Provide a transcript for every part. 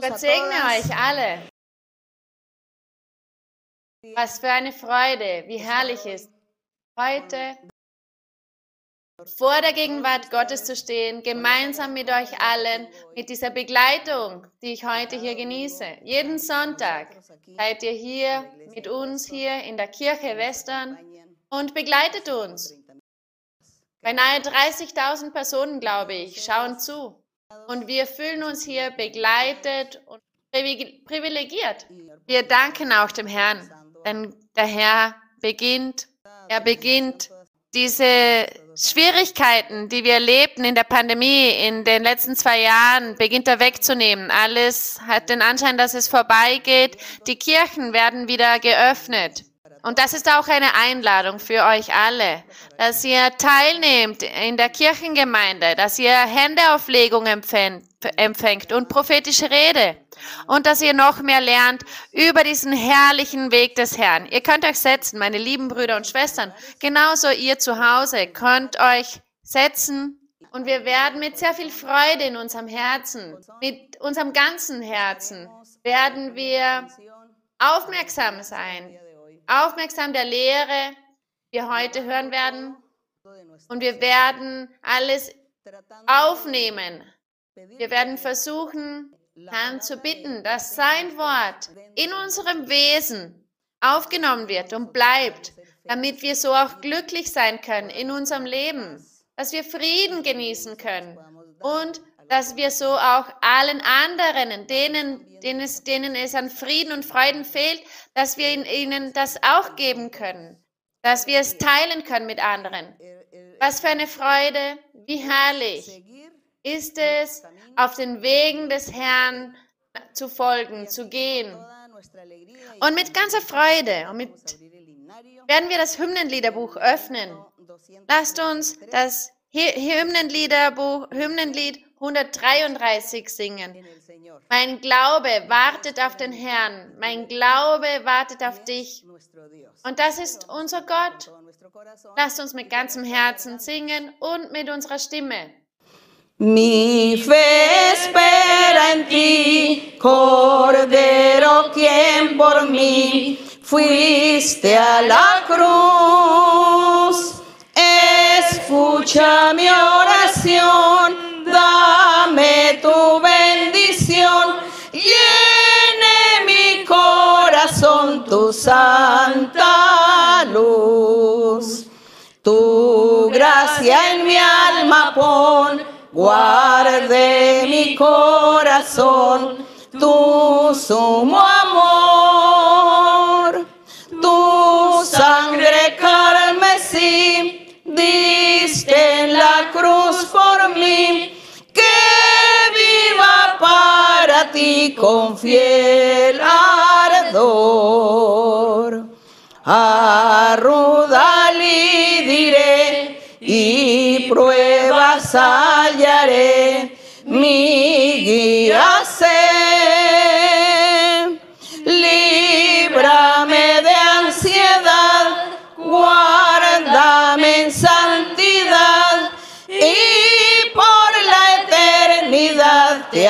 Gott segne euch alle. Was für eine Freude, wie herrlich ist, heute vor der Gegenwart Gottes zu stehen, gemeinsam mit euch allen, mit dieser Begleitung, die ich heute hier genieße. Jeden Sonntag seid ihr hier mit uns hier in der Kirche Western und begleitet uns. Beinahe 30.000 Personen, glaube ich, schauen zu. Und wir fühlen uns hier begleitet und privilegiert. Wir danken auch dem Herrn, denn der Herr beginnt, diese Schwierigkeiten, die wir erlebten in der Pandemie in den letzten 2 Jahren, beginnt er wegzunehmen. Alles hat den Anschein, dass es vorbeigeht. Die Kirchen werden wieder geöffnet. Und das ist auch eine Einladung für euch alle, dass ihr teilnehmt in der Kirchengemeinde, dass ihr Händeauflegung empfängt und prophetische Rede und dass ihr noch mehr lernt über diesen herrlichen Weg des Herrn. Ihr könnt euch setzen, meine lieben Brüder und Schwestern, genauso ihr zu Hause könnt euch setzen und wir werden mit sehr viel Freude in unserem Herzen, mit unserem ganzen Herzen, werden wir aufmerksam sein. Aufmerksam der Lehre, die wir heute hören werden. Und wir werden alles aufnehmen. Wir werden versuchen, Herrn zu bitten, dass sein Wort in unserem Wesen aufgenommen wird und bleibt, damit wir so auch glücklich sein können in unserem Leben, dass wir Frieden genießen können und dass wir so auch allen anderen, denen es an Frieden und Freuden fehlt, dass wir ihnen das auch geben können, dass wir es teilen können mit anderen. Was für eine Freude, wie herrlich ist es, auf den Wegen des Herrn zu folgen, zu gehen. Und mit ganzer Freude werden wir das Hymnenliederbuch öffnen. Lasst uns das Hymnenlied 133 singen. Mein Glaube wartet auf den Herrn, mein Glaube wartet auf dich. Und das ist unser Gott. Lasst uns mit ganzem Herzen singen und mit unserer Stimme. Mi fe espera en ti, Cordero, quien por mí fuiste a la cruz. Escucha mi oración, dame tu bendición, llene mi corazón tu santa luz. Tu gracia en mi alma pon, guarde mi corazón, tu sumo amor, tu sangre carmesí, diste en la cruz por mí, que viva para ti con fiel ardor. A Rudalí diré y pruebas hallaré, mi guía sé. Líbrame de ansiedad, guárdame en santidad y por la eternidad te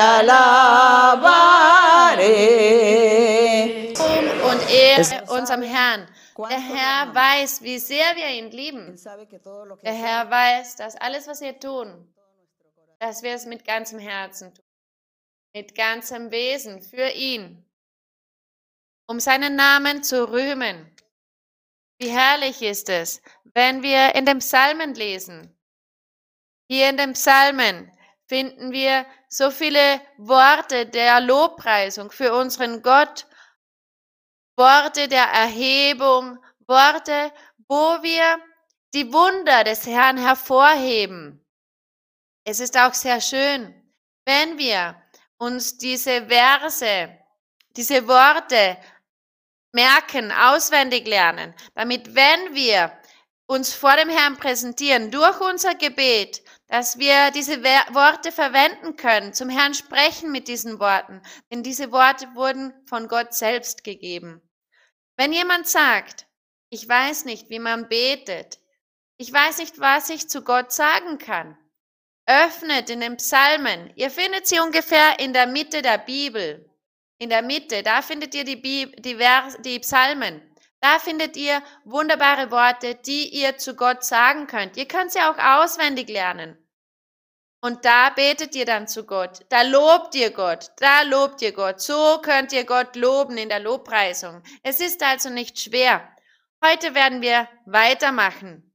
alabaré. Und Ehre unserem Herrn. Der Herr weiß, wie sehr wir ihn lieben. Der Herr weiß, dass alles, was wir tun, dass wir es mit ganzem Herzen tun, mit ganzem Wesen für ihn, um seinen Namen zu rühmen. Wie herrlich ist es, wenn wir in den Psalmen lesen. Hier in den Psalmen finden wir so viele Worte der Lobpreisung für unseren Gott, Worte der Erhebung, Worte, wo wir die Wunder des Herrn hervorheben. Es ist auch sehr schön, wenn wir uns diese Verse, diese Worte merken, auswendig lernen, damit, wenn wir uns vor dem Herrn präsentieren, durch unser Gebet, dass wir diese Worte verwenden können, zum Herrn sprechen mit diesen Worten, denn diese Worte wurden von Gott selbst gegeben. Wenn jemand sagt, ich weiß nicht, wie man betet, ich weiß nicht, was ich zu Gott sagen kann, öffnet in den Psalmen, ihr findet sie ungefähr in der Mitte der Bibel. In der Mitte, da findet ihr die Psalmen. Da findet ihr wunderbare Worte, die ihr zu Gott sagen könnt. Ihr könnt sie auch auswendig lernen. Und da betet ihr dann zu Gott. Da lobt ihr Gott. Da lobt ihr Gott. So könnt ihr Gott loben in der Lobpreisung. Es ist also nicht schwer. Heute werden wir weitermachen.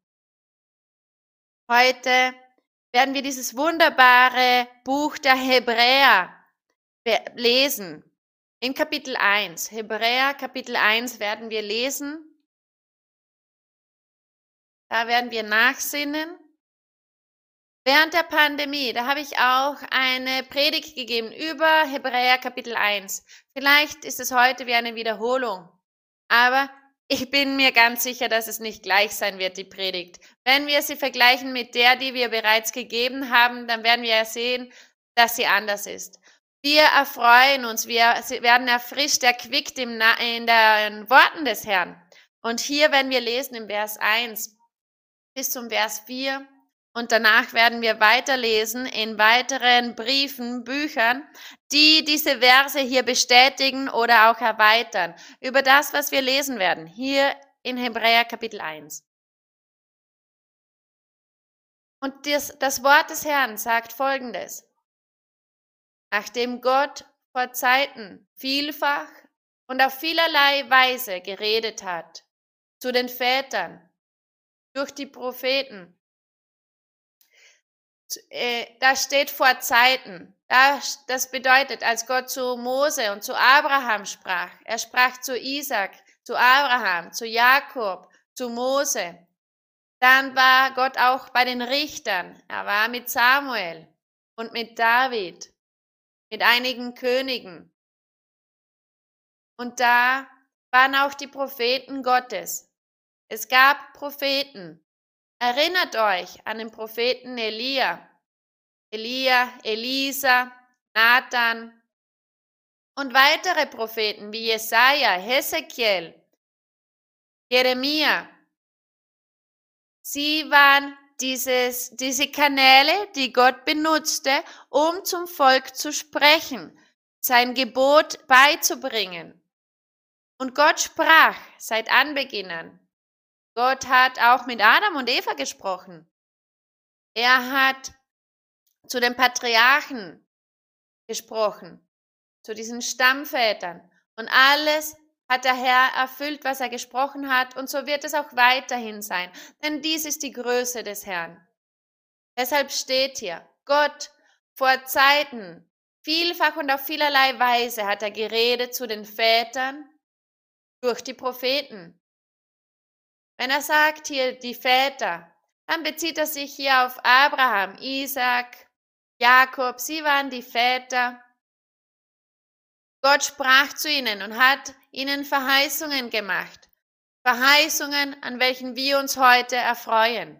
Heute werden wir dieses wunderbare Buch der Hebräer lesen. In Kapitel 1. Hebräer Kapitel 1 werden wir lesen. Da werden wir nachsinnen. Während der Pandemie, da habe ich auch eine Predigt gegeben über Hebräer Kapitel 1. Vielleicht ist es heute wie eine Wiederholung, aber ich bin mir ganz sicher, dass es nicht gleich sein wird, die Predigt. Wenn wir sie vergleichen mit der, die wir bereits gegeben haben, dann werden wir sehen, dass sie anders ist. Wir erfreuen uns, wir werden erfrischt, erquickt in den Worten des Herrn. Und hier werden wir lesen im Vers 1 bis zum Vers 4. Und danach werden wir weiterlesen in weiteren Briefen, Büchern, die diese Verse hier bestätigen oder auch erweitern. Über das, was wir lesen werden, hier in Hebräer Kapitel 1. Und das Wort des Herrn sagt Folgendes. Nachdem Gott vor Zeiten vielfach und auf vielerlei Weise geredet hat, zu den Vätern, durch die Propheten, da steht vor Zeiten. Das bedeutet, als Gott zu Mose und zu Abraham sprach. Er sprach zu Isaac, zu Abraham, zu Jakob, zu Mose. Dann war Gott auch bei den Richtern. Er war mit Samuel und mit David, mit einigen Königen. Und da waren auch die Propheten Gottes. Es gab Propheten. Erinnert euch an den Propheten Elia, Elisa, Nathan und weitere Propheten wie Jesaja, Hesekiel, Jeremia. Sie waren diese Kanäle, die Gott benutzte, um zum Volk zu sprechen, sein Gebot beizubringen. Und Gott sprach seit Anbeginn an. Gott hat auch mit Adam und Eva gesprochen. Er hat zu den Patriarchen gesprochen, zu diesen Stammvätern. Und alles hat der Herr erfüllt, was er gesprochen hat. Und so wird es auch weiterhin sein. Denn dies ist die Größe des Herrn. Deshalb steht hier, Gott vor Zeiten, vielfach und auf vielerlei Weise hat er geredet zu den Vätern durch die Propheten. Wenn er sagt hier die Väter, dann bezieht er sich hier auf Abraham, Isaac, Jakob. Sie waren die Väter. Gott sprach zu ihnen und hat ihnen Verheißungen gemacht. Verheißungen, an welchen wir uns heute erfreuen.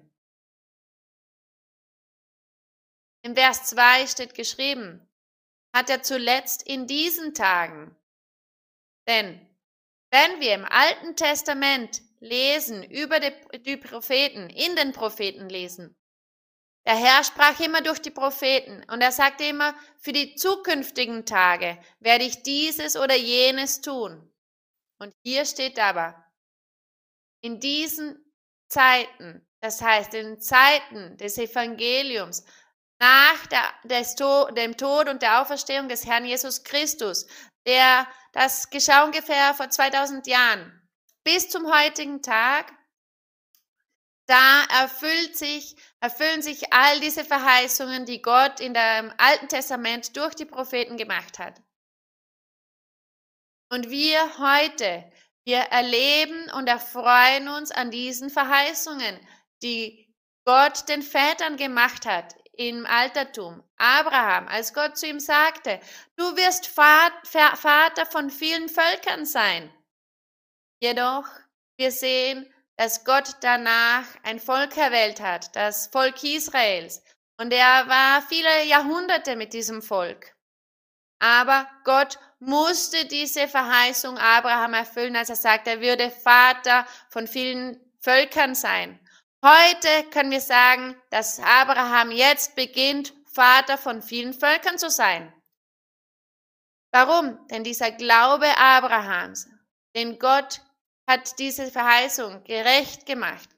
Im Vers 2 steht geschrieben, hat er zuletzt in diesen Tagen. Denn wenn wir im Alten Testament lesen, über die Propheten, in den Propheten lesen. Der Herr sprach immer durch die Propheten und er sagte immer, für die zukünftigen Tage werde ich dieses oder jenes tun. Und hier steht aber, in diesen Zeiten, das heißt in Zeiten des Evangeliums, nach dem Tod und der Auferstehung des Herrn Jesus Christus, das geschah ungefähr vor 2000 Jahren, bis zum heutigen Tag, da erfüllen sich all diese Verheißungen, die Gott in dem Alten Testament durch die Propheten gemacht hat. Und wir heute, wir erleben und erfreuen uns an diesen Verheißungen, die Gott den Vätern gemacht hat im Altertum. Abraham, als Gott zu ihm sagte, du wirst Vater von vielen Völkern sein. Jedoch, wir sehen, dass Gott danach ein Volk erwählt hat, das Volk Israels. Und er war viele Jahrhunderte mit diesem Volk. Aber Gott musste diese Verheißung Abraham erfüllen, als er sagte, er würde Vater von vielen Völkern sein. Heute können wir sagen, dass Abraham jetzt beginnt, Vater von vielen Völkern zu sein. Warum? Denn dieser Glaube Abrahams, den Gott hat diese Verheißung gerecht gemacht.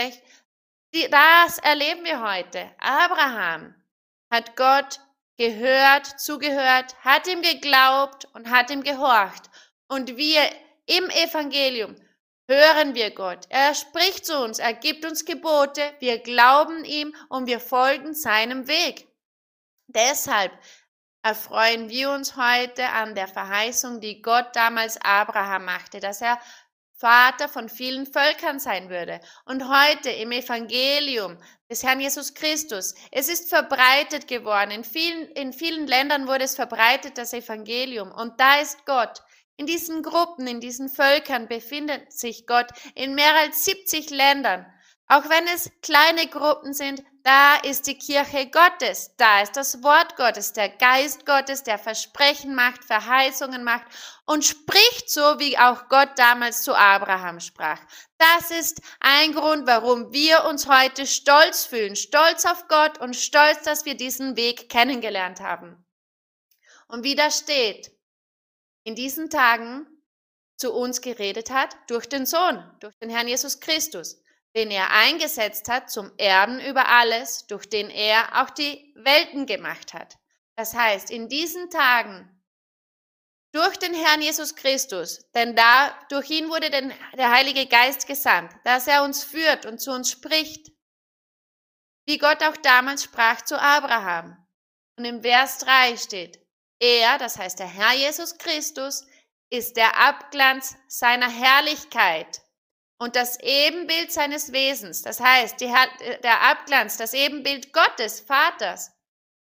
Das erleben wir heute. Abraham hat Gott gehört, zugehört, hat ihm geglaubt und hat ihm gehorcht. Und wir im Evangelium hören wir Gott. Er spricht zu uns, er gibt uns Gebote, wir glauben ihm und wir folgen seinem Weg. Deshalb erfreuen wir uns heute an der Verheißung, die Gott damals Abraham machte, dass er Vater von vielen Völkern sein würde. Und heute im Evangelium des Herrn Jesus Christus, es ist verbreitet geworden. In vielen Ländern wurde es verbreitet, das Evangelium. Und da ist Gott. In diesen Gruppen, in diesen Völkern befindet sich Gott in mehr als 70 Ländern. Auch wenn es kleine Gruppen sind, da ist die Kirche Gottes, da ist das Wort Gottes, der Geist Gottes, der Versprechen macht, Verheißungen macht und spricht so, wie auch Gott damals zu Abraham sprach. Das ist ein Grund, warum wir uns heute stolz fühlen, stolz auf Gott und stolz, dass wir diesen Weg kennengelernt haben. Und wie da steht, in diesen Tagen zu uns geredet hat durch den Sohn, durch den Herrn Jesus Christus, den er eingesetzt hat zum Erben über alles, durch den er auch die Welten gemacht hat. Das heißt, in diesen Tagen, durch den Herrn Jesus Christus, denn durch ihn wurde der Heilige Geist gesandt, dass er uns führt und zu uns spricht, wie Gott auch damals sprach zu Abraham. Und im Vers 3 steht, er, das heißt der Herr Jesus Christus, ist der Abglanz seiner Herrlichkeit und das Ebenbild seines Wesens, das heißt der Abglanz, das Ebenbild Gottes, Vaters.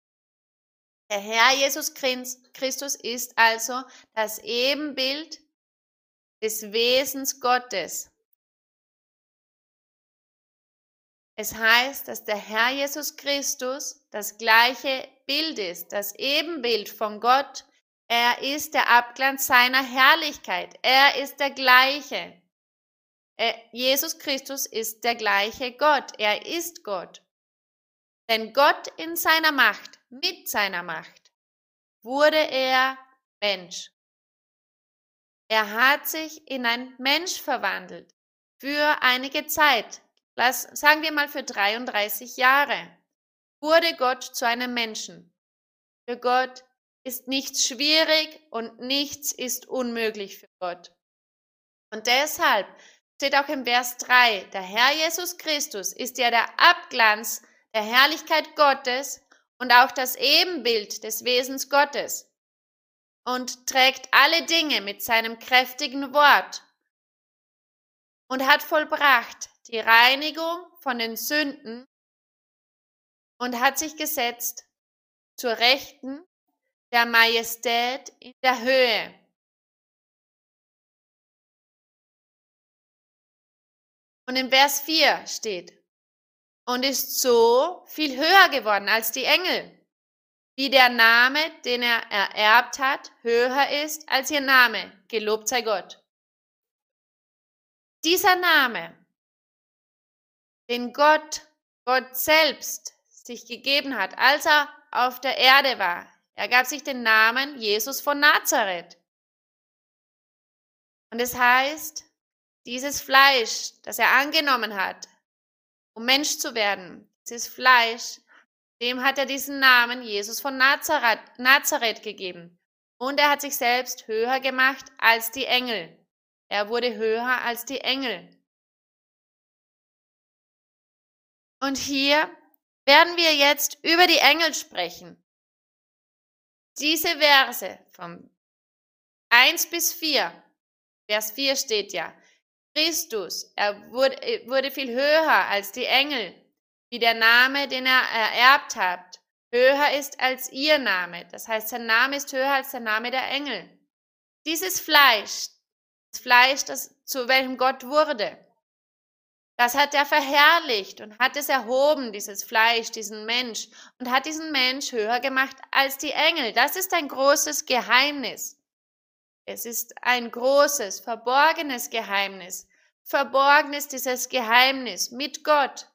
Der Herr Jesus Christus ist also das Ebenbild des Wesens Gottes. Es heißt, dass der Herr Jesus Christus das gleiche Bild ist, das Ebenbild von Gott. Er ist der Abglanz seiner Herrlichkeit. Er ist der gleiche. Jesus Christus ist der gleiche Gott. Er ist Gott. Denn Gott in seiner Macht, mit seiner Macht, wurde er Mensch. Er hat sich in ein Mensch verwandelt. Für einige Zeit, sagen wir mal für 33 Jahre, wurde Gott zu einem Menschen. Für Gott ist nichts schwierig und nichts ist unmöglich für Gott. Und deshalb steht auch im Vers 3, der Herr Jesus Christus ist ja der Abglanz der Herrlichkeit Gottes und auch das Ebenbild des Wesens Gottes und trägt alle Dinge mit seinem kräftigen Wort und hat vollbracht die Reinigung von den Sünden und hat sich gesetzt zur Rechten der Majestät in der Höhe. Und im Vers 4 steht, und ist so viel höher geworden als die Engel, wie der Name, den er ererbt hat, höher ist als ihr Name. Gelobt sei Gott. Dieser Name, den Gott selbst sich gegeben hat, als er auf der Erde war, er gab sich den Namen Jesus von Nazareth. Und es heißt, dieses Fleisch, das er angenommen hat, um Mensch zu werden, dieses Fleisch, dem hat er diesen Namen Jesus von Nazareth gegeben. Und er hat sich selbst höher gemacht als die Engel. Er wurde höher als die Engel. Und hier werden wir jetzt über die Engel sprechen. Diese Verse von 1 bis 4, Vers 4 steht ja, Christus, er wurde viel höher als die Engel, wie der Name, den er ererbt hat, höher ist als ihr Name. Das heißt, sein Name ist höher als der Name der Engel. Dieses Fleisch, das zu welchem Gott wurde, das hat er verherrlicht und hat es erhoben, dieses Fleisch, diesen Mensch, und hat diesen Mensch höher gemacht als die Engel. Das ist ein großes Geheimnis. Es ist ein großes, verborgenes Geheimnis Verborgenes, dieses Geheimnis mit Gott.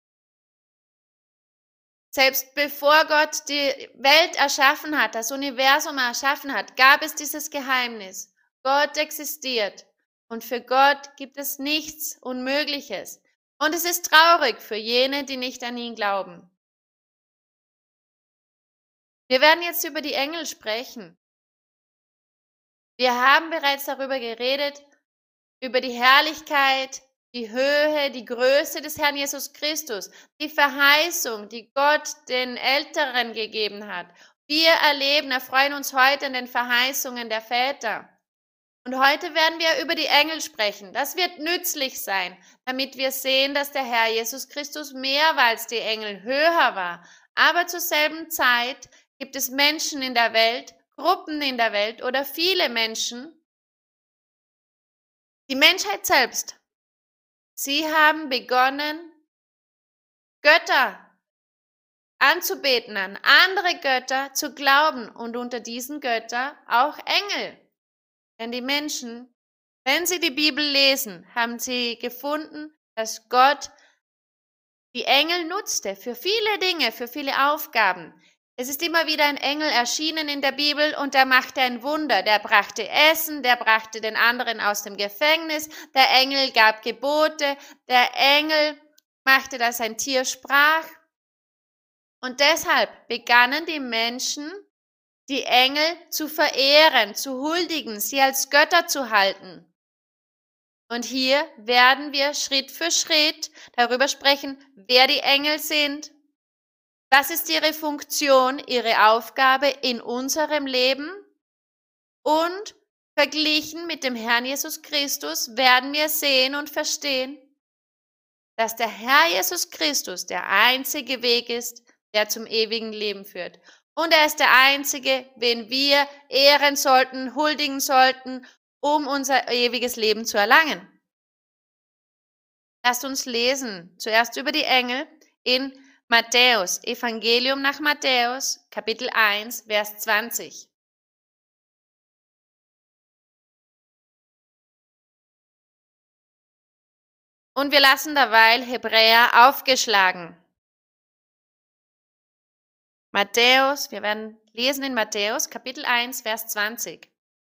Selbst bevor Gott die Welt erschaffen hat, das Universum erschaffen hat, gab es dieses Geheimnis. Gott existiert und für Gott gibt es nichts Unmögliches. Und es ist traurig für jene, die nicht an ihn glauben. Wir werden jetzt über die Engel sprechen. Wir haben bereits darüber geredet, über die Herrlichkeit, die Höhe, die Größe des Herrn Jesus Christus, die Verheißung, die Gott den Älteren gegeben hat. Wir erfreuen uns heute an den Verheißungen der Väter. Und heute werden wir über die Engel sprechen. Das wird nützlich sein, damit wir sehen, dass der Herr Jesus Christus mehr war als die Engel, höher war. Aber zur selben Zeit gibt es Menschen in der Welt, Gruppen in der Welt oder viele Menschen, die Menschheit selbst. Sie haben begonnen, Götter anzubeten, an andere Götter zu glauben und unter diesen Göttern auch Engel. Denn die Menschen, wenn sie die Bibel lesen, haben sie gefunden, dass Gott die Engel nutzte für viele Dinge, für viele Aufgaben. Es ist immer wieder ein Engel erschienen in der Bibel und der machte ein Wunder. Der brachte Essen, der brachte den anderen aus dem Gefängnis, der Engel gab Gebote, der Engel machte, dass ein Tier sprach. Und deshalb begannen die Menschen, die Engel zu verehren, zu huldigen, sie als Götter zu halten. Und hier werden wir Schritt für Schritt darüber sprechen, wer die Engel sind. Was ist ihre Funktion, ihre Aufgabe in unserem Leben? Und verglichen mit dem Herrn Jesus Christus werden wir sehen und verstehen, dass der Herr Jesus Christus der einzige Weg ist, der zum ewigen Leben führt. Und er ist der einzige, wen wir ehren sollten, huldigen sollten, um unser ewiges Leben zu erlangen. Lasst uns lesen, zuerst über die Engel in Matthäus, Evangelium nach Matthäus, Kapitel 1, Vers 20. Und wir lassen derweil Hebräer aufgeschlagen. Matthäus, wir werden lesen in Matthäus, Kapitel 1, Vers 20.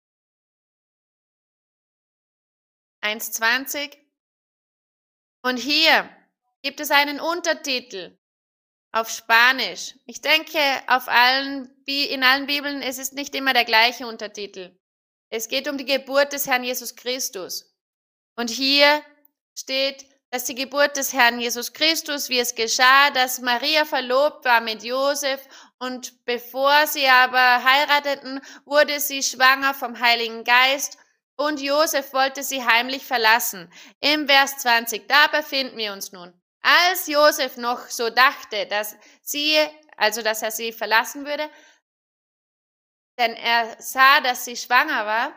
1,20. Und hier gibt es einen Untertitel auf Spanisch. Ich denke, in allen Bibeln es ist nicht immer der gleiche Untertitel. Es geht um die Geburt des Herrn Jesus Christus. Und hier steht, dass die Geburt des Herrn Jesus Christus, wie es geschah, dass Maria verlobt war mit Josef und bevor sie aber heirateten, wurde sie schwanger vom Heiligen Geist und Josef wollte sie heimlich verlassen. Im Vers 20, da befinden wir uns nun. Als Josef noch so dachte, dass er sie verlassen würde, denn er sah, dass sie schwanger war,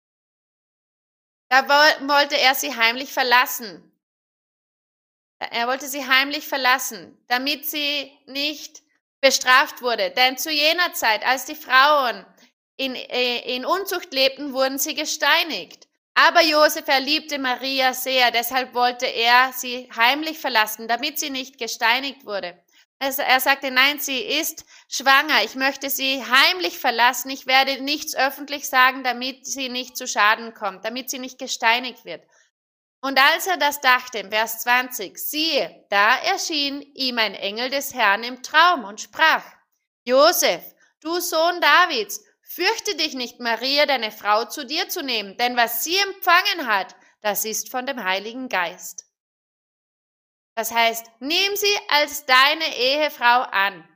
da wollte er sie heimlich verlassen. Er wollte sie heimlich verlassen, damit sie nicht bestraft wurde. Denn zu jener Zeit, als die Frauen in Unzucht lebten, wurden sie gesteinigt. Aber Josef liebte Maria sehr, deshalb wollte er sie heimlich verlassen, damit sie nicht gesteinigt wurde. Er sagte, nein, sie ist schwanger, ich möchte sie heimlich verlassen, ich werde nichts öffentlich sagen, damit sie nicht zu Schaden kommt, damit sie nicht gesteinigt wird. Und als er das dachte, im Vers 20, siehe, da erschien ihm ein Engel des Herrn im Traum und sprach, Josef, du Sohn Davids, fürchte dich nicht, Maria, deine Frau, zu dir zu nehmen, denn was sie empfangen hat, das ist von dem Heiligen Geist. Das heißt, nimm sie als deine Ehefrau an.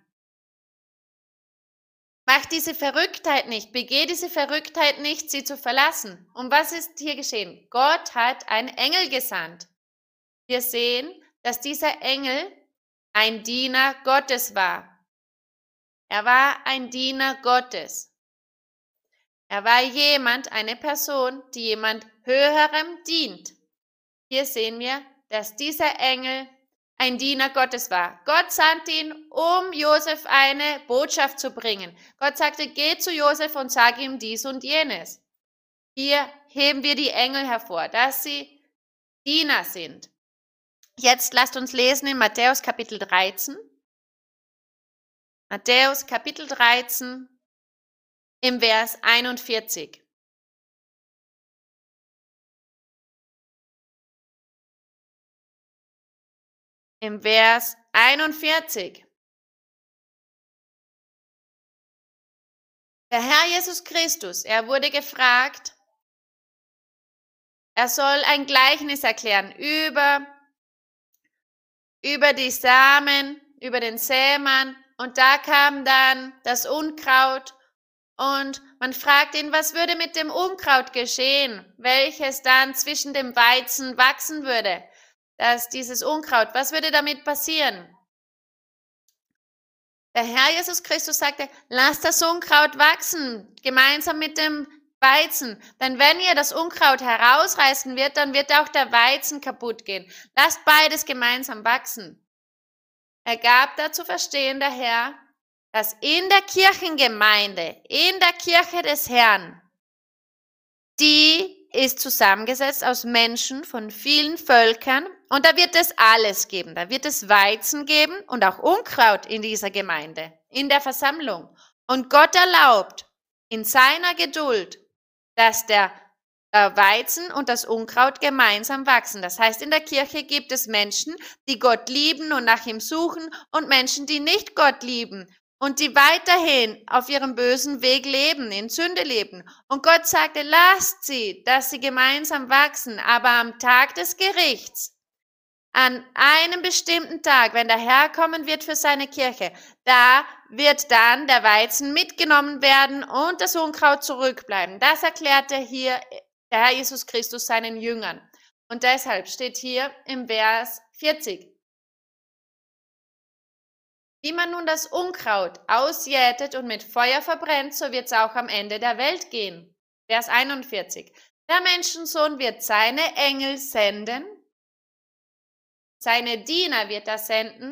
Mach diese Verrücktheit nicht, begeh diese Verrücktheit nicht, sie zu verlassen. Und was ist hier geschehen? Gott hat einen Engel gesandt. Wir sehen, dass dieser Engel ein Diener Gottes war. Er war ein Diener Gottes. Er war eine Person, die jemand Höherem dient. Hier sehen wir, dass dieser Engel ein Diener Gottes war. Gott sandte ihn, um Josef eine Botschaft zu bringen. Gott sagte, geh zu Josef und sag ihm dies und jenes. Hier heben wir die Engel hervor, dass sie Diener sind. Jetzt lasst uns lesen in Matthäus Kapitel 13. Matthäus Kapitel 13 im Vers 41. Im Vers 41. Der Herr Jesus Christus, er wurde gefragt, er soll ein Gleichnis erklären über die Samen, über den Sämann. Und da kam dann das Unkraut und man fragt ihn, was würde mit dem Unkraut geschehen, welches dann zwischen dem Weizen wachsen würde, dass dieses Unkraut, was würde damit passieren? Der Herr Jesus Christus sagte, lasst das Unkraut wachsen, gemeinsam mit dem Weizen. Denn wenn ihr das Unkraut herausreißen wird, dann wird auch der Weizen kaputt gehen. Lasst beides gemeinsam wachsen. Er gab da zu verstehen, der Herr, dass in der Kirchengemeinde, in der Kirche des Herrn, die ist zusammengesetzt aus Menschen von vielen Völkern und da wird es alles geben. Da wird es Weizen geben und auch Unkraut in dieser Gemeinde, in der Versammlung. Und Gott erlaubt in seiner Geduld, dass der Weizen und das Unkraut gemeinsam wachsen. Das heißt, in der Kirche gibt es Menschen, die Gott lieben und nach ihm suchen und Menschen, die nicht Gott lieben und die weiterhin auf ihrem bösen Weg leben, in Sünde leben. Und Gott sagte, lasst sie, dass sie gemeinsam wachsen, aber am Tag des Gerichts, an einem bestimmten Tag, wenn der Herr kommen wird für seine Kirche, da wird dann der Weizen mitgenommen werden und das Unkraut zurückbleiben. Das erklärte hier der Herr Jesus Christus seinen Jüngern. Und deshalb steht hier im Vers 40. Wie man nun das Unkraut ausjätet und mit Feuer verbrennt, so wird es auch am Ende der Welt gehen. Vers 41. Der Menschensohn wird seine Engel senden, seine Diener wird er senden,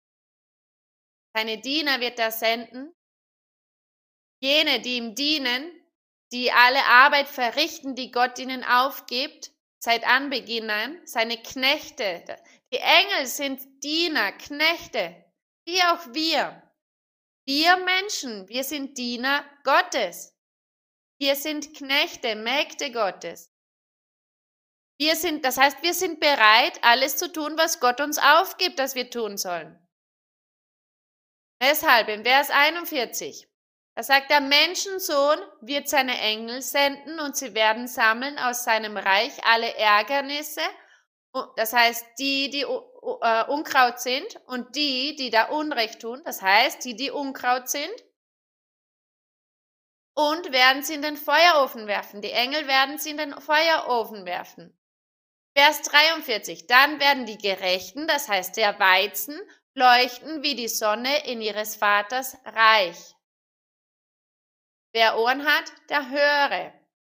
jene, die ihm dienen, die alle Arbeit verrichten, die Gott ihnen aufgibt, seit Anbeginn an, seine Knechte. Die Engel sind Diener, Knechte, wie auch wir. Wir Menschen, wir sind Diener Gottes. Wir sind Knechte, Mägde Gottes. Das heißt, wir sind bereit, alles zu tun, was Gott uns aufgibt, dass wir tun sollen. Deshalb im Vers 41, da sagt der Menschensohn wird seine Engel senden und sie werden sammeln aus seinem Reich alle Ärgernisse, das heißt die Unkraut sind und die da Unrecht tun, das heißt die Unkraut sind, und werden sie in den Feuerofen werfen. Die Engel werden sie in den Feuerofen werfen. Vers 43, dann werden die Gerechten, das heißt der Weizen, leuchten wie die Sonne in ihres Vaters Reich. Wer Ohren hat, der höre.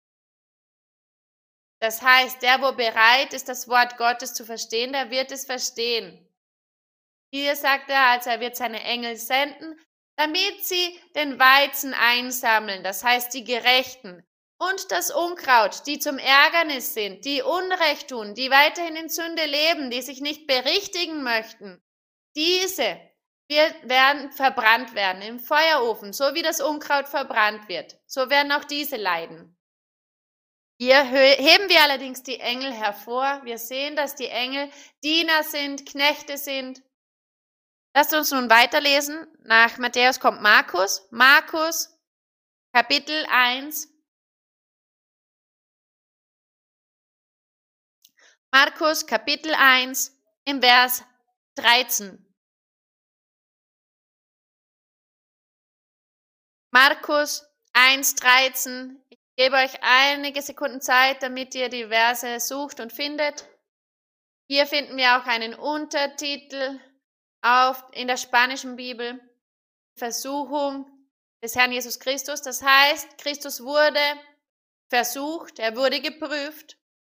Das heißt, der, wo bereit ist, das Wort Gottes zu verstehen, der wird es verstehen. Hier sagt er, also er wird seine Engel senden, damit sie den Weizen einsammeln, das heißt die Gerechten, und das Unkraut, die zum Ärgernis sind, die Unrecht tun, die weiterhin in Sünde leben, die sich nicht berichtigen möchten. Diese werden verbrannt werden im Feuerofen, so wie das Unkraut verbrannt wird. So werden auch diese leiden. Hier heben wir allerdings die Engel hervor. Wir sehen, dass die Engel Diener sind, Knechte sind. Lasst uns nun weiterlesen. Nach Matthäus kommt Markus. Markus, Kapitel 1. Markus, Kapitel 1, im Vers 13. Markus 1, 13. Ich gebe euch einige Sekunden Zeit, damit ihr die Verse sucht und findet. Hier finden wir auch einen Untertitel in der spanischen Bibel. Versuchung des Herrn Jesus Christus. Das heißt, Christus wurde versucht, er wurde geprüft.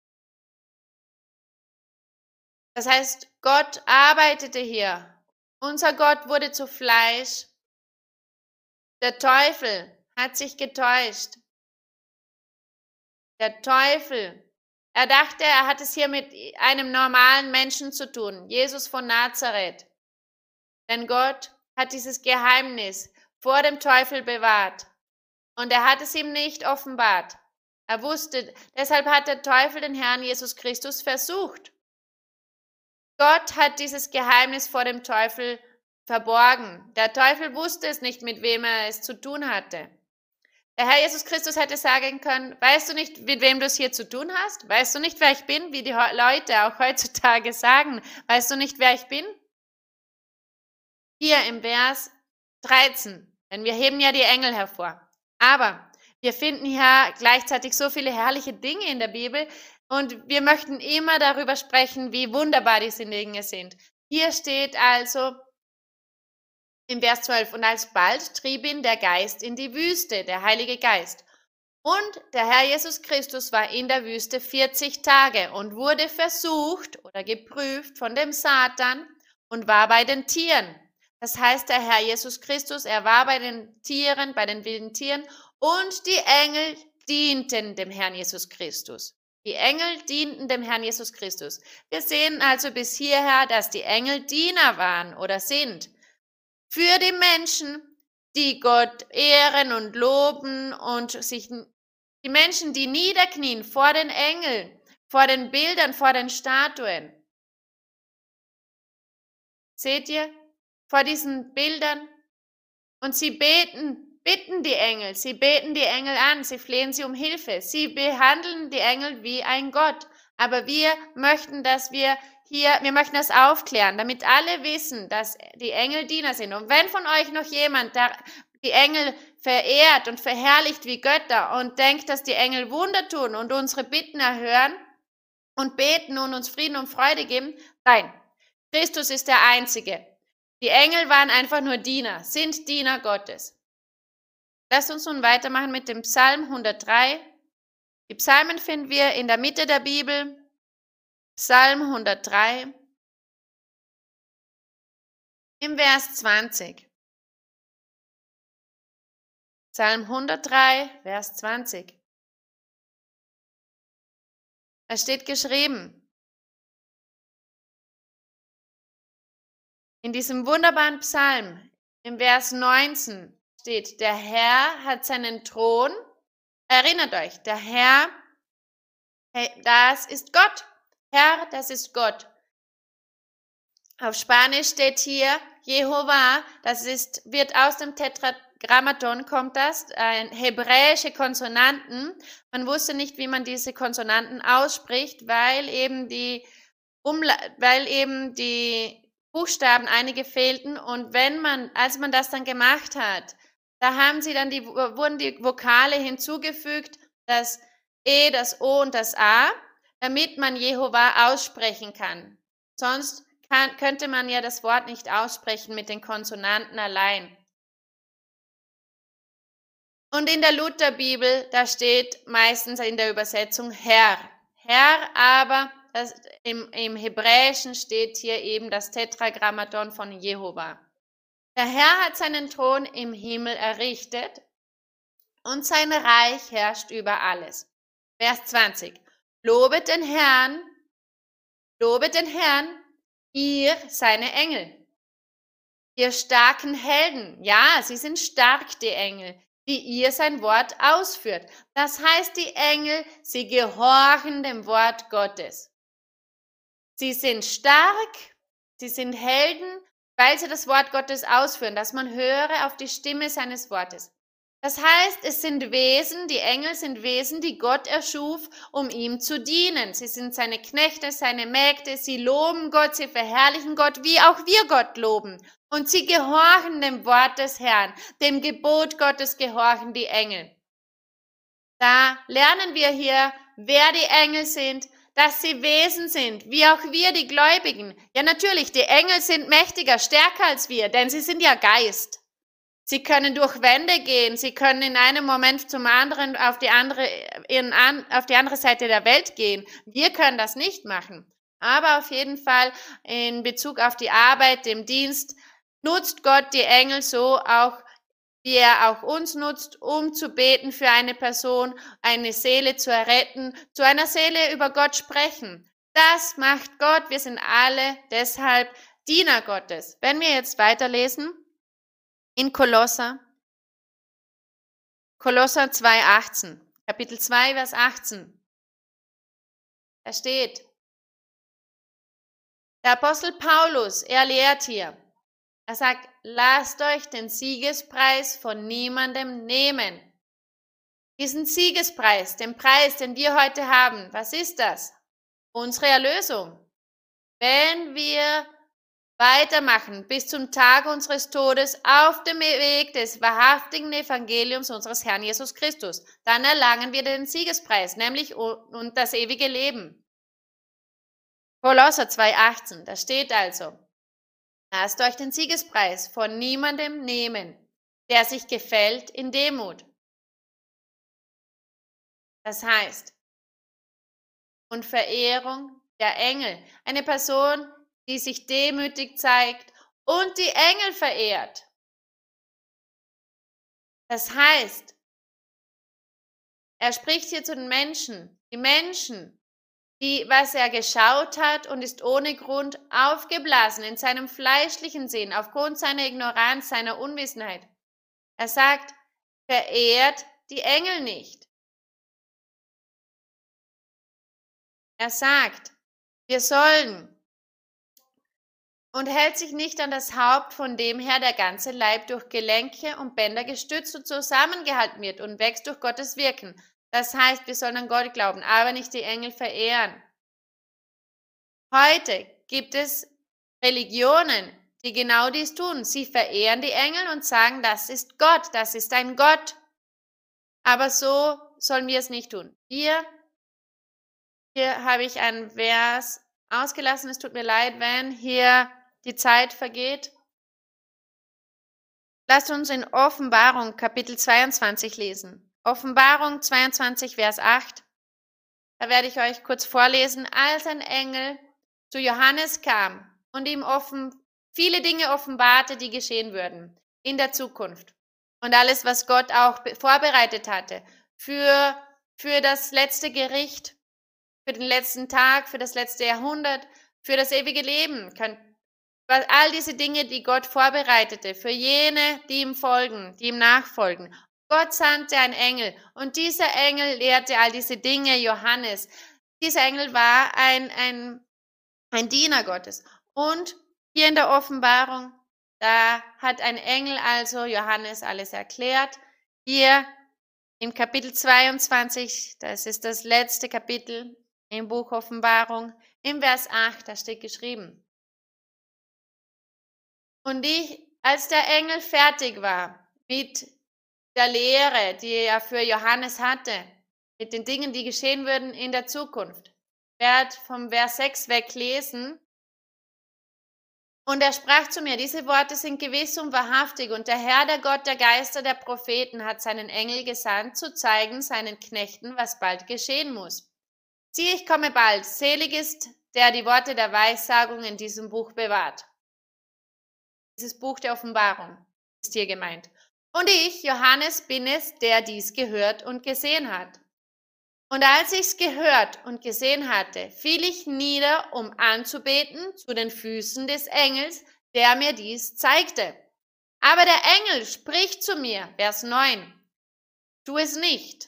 Das heißt, Gott arbeitete hier. Unser Gott wurde zu Fleisch. Der Teufel hat sich getäuscht. Der Teufel Er dachte, er hat es hier mit einem normalen Menschen zu tun, Jesus von Nazareth. Denn Gott hat dieses Geheimnis vor dem Teufel bewahrt und er hat es ihm nicht offenbart. Er wusste, deshalb hat der Teufel den Herrn Jesus Christus versucht. Gott hat dieses Geheimnis vor dem Teufel verborgen. Der Teufel wusste es nicht, mit wem er es zu tun hatte. Der Herr Jesus Christus hätte sagen können, weißt du nicht, mit wem du es hier zu tun hast? Weißt du nicht, wer ich bin, wie die Leute auch heutzutage sagen? Weißt du nicht, wer ich bin? Hier im Vers 13, denn wir heben ja die Engel hervor. Aber wir finden hier gleichzeitig so viele herrliche Dinge in der Bibel und wir möchten immer darüber sprechen, wie wunderbar diese Dinge sind. Hier steht also im Vers 12, und alsbald trieb ihn der Geist in die Wüste, der Heilige Geist. Und der Herr Jesus Christus war in der Wüste 40 Tage und wurde versucht oder geprüft von dem Satan und war bei den Tieren. Das heißt, der Herr Jesus Christus, er war bei den Tieren, bei den wilden Tieren und die Engel dienten dem Herrn Jesus Christus. Die Engel dienten dem Herrn Jesus Christus. Wir sehen also bis hierher, dass die Engel Diener waren oder sind für die Menschen, die Gott ehren und loben und sich die Menschen, die niederknien vor den Engeln, vor den Bildern, vor den Statuen. Seht ihr? Vor diesen Bildern und sie bitten die Engel, sie beten die Engel an, sie flehen sie um Hilfe, sie behandeln die Engel wie ein Gott. Aber wir möchten, wir möchten das aufklären, damit alle wissen, dass die Engel Diener sind. Und wenn von euch noch jemand die Engel verehrt und verherrlicht wie Götter und denkt, dass die Engel Wunder tun und unsere Bitten erhören und beten und uns Frieden und Freude geben, nein, Christus ist der Einzige. Die Engel waren einfach nur Diener, sind Diener Gottes. Lasst uns nun weitermachen mit dem Psalm 103. Die Psalmen finden wir in der Mitte der Bibel. Psalm 103 im Vers 20. Psalm 103, Vers 20. Da steht geschrieben, in diesem wunderbaren Psalm, im Vers 19 steht, der Herr hat seinen Thron, erinnert euch, der Herr, das ist Gott. Herr, das ist Gott. Auf Spanisch steht hier Jehova, wird aus dem Tetragrammaton kommt das, hebräische Konsonanten. Man wusste nicht, wie man diese Konsonanten ausspricht, weil eben die Buchstaben einige fehlten und als man das dann gemacht hat, da wurden die Vokale hinzugefügt, das E, das O und das A, damit man Jehova aussprechen kann. Sonst könnte man ja das Wort nicht aussprechen mit den Konsonanten allein. Und in der Lutherbibel, da steht meistens in der Übersetzung Herr. Herr, aber im Hebräischen steht hier eben das Tetragrammaton von Jehova. Der Herr hat seinen Thron im Himmel errichtet und sein Reich herrscht über alles. Vers 20. Lobet den Herrn, ihr seine Engel, ihr starken Helden. Ja, sie sind stark, die Engel, die ihr sein Wort ausführt. Das heißt, die Engel, sie gehorchen dem Wort Gottes. Sie sind stark, sie sind Helden, weil sie das Wort Gottes ausführen, dass man höre auf die Stimme seines Wortes. Das heißt, es sind Wesen, die Engel sind Wesen, die Gott erschuf, um ihm zu dienen. Sie sind seine Knechte, seine Mägde, sie loben Gott, sie verherrlichen Gott, wie auch wir Gott loben. Und sie gehorchen dem Wort des Herrn, dem Gebot Gottes gehorchen die Engel. Da lernen wir hier, wer die Engel sind, dass sie Wesen sind, wie auch wir, die Gläubigen. Ja, natürlich, die Engel sind mächtiger, stärker als wir, denn sie sind ja Geist. Sie können durch Wände gehen, sie können in einem Moment zum anderen auf die andere Seite der Welt gehen. Wir können das nicht machen. Aber auf jeden Fall in Bezug auf die Arbeit, dem Dienst, nutzt Gott die Engel so auch wie er auch uns nutzt, um zu beten für eine Person, eine Seele zu erretten, zu einer Seele über Gott sprechen. Das macht Gott. Wir sind alle deshalb Diener Gottes. Wenn wir jetzt weiterlesen in Kolosser 2,18, Kapitel 2, Vers 18, da steht, der Apostel Paulus, er lehrt hier, er sagt, lasst euch den Siegespreis von niemandem nehmen. Diesen Siegespreis, den Preis, den wir heute haben, was ist das? Unsere Erlösung. Wenn wir weitermachen bis zum Tag unseres Todes auf dem Weg des wahrhaftigen Evangeliums unseres Herrn Jesus Christus, dann erlangen wir den Siegespreis, nämlich und das ewige Leben. Kolosser 2,18, da steht also, lasst euch den Siegespreis von niemandem nehmen, der sich gefällt in Demut. Das heißt, und Verehrung der Engel, eine Person, die sich demütig zeigt und die Engel verehrt. Das heißt, er spricht hier zu den Menschen, die Menschen, die, was er geschaut hat und ist ohne Grund aufgeblasen in seinem fleischlichen Sinn, aufgrund seiner Ignoranz, seiner Unwissenheit. Er sagt, verehrt die Engel nicht. Er sagt, wir sollen und hält sich nicht an das Haupt, von dem her der ganze Leib durch Gelenke und Bänder gestützt und zusammengehalten wird und wächst durch Gottes Wirken. Das heißt, wir sollen an Gott glauben, aber nicht die Engel verehren. Heute gibt es Religionen, die genau dies tun. Sie verehren die Engel und sagen, das ist Gott, das ist ein Gott. Aber so sollen wir es nicht tun. Hier habe ich einen Vers ausgelassen. Es tut mir leid, wenn hier die Zeit vergeht. Lasst uns in Offenbarung Kapitel 22 lesen. Offenbarung 22, Vers 8. Da werde ich euch kurz vorlesen. Als ein Engel zu Johannes kam und ihm viele Dinge offenbarte, die geschehen würden in der Zukunft. Und alles, was Gott auch vorbereitet hatte für das letzte Gericht, für den letzten Tag, für das letzte Jahrhundert, für das ewige Leben. All diese Dinge, die Gott vorbereitete, für jene, die ihm folgen, die ihm nachfolgen. Gott sandte einen Engel und dieser Engel lehrte all diese Dinge Johannes. Dieser Engel war ein Diener Gottes. Und hier in der Offenbarung, da hat ein Engel also Johannes alles erklärt. Hier im Kapitel 22, das ist das letzte Kapitel im Buch Offenbarung, im Vers 8, da steht geschrieben. Und als der Engel fertig war mit der Lehre, die er für Johannes hatte, mit den Dingen, die geschehen würden in der Zukunft, ich werde vom Vers 6 weglesen. Und er sprach zu mir, diese Worte sind gewiss und wahrhaftig, und der Herr, der Gott der Geister der Propheten, hat seinen Engel gesandt, zu zeigen seinen Knechten, was bald geschehen muss. Siehe, ich komme bald, selig ist, der die Worte der Weissagung in diesem Buch bewahrt. Dieses Buch der Offenbarung ist hier gemeint. Und ich, Johannes, bin es, der dies gehört und gesehen hat. Und als ich es gehört und gesehen hatte, fiel ich nieder, um anzubeten zu den Füßen des Engels, der mir dies zeigte. Aber der Engel spricht zu mir, Vers 9, tu es nicht.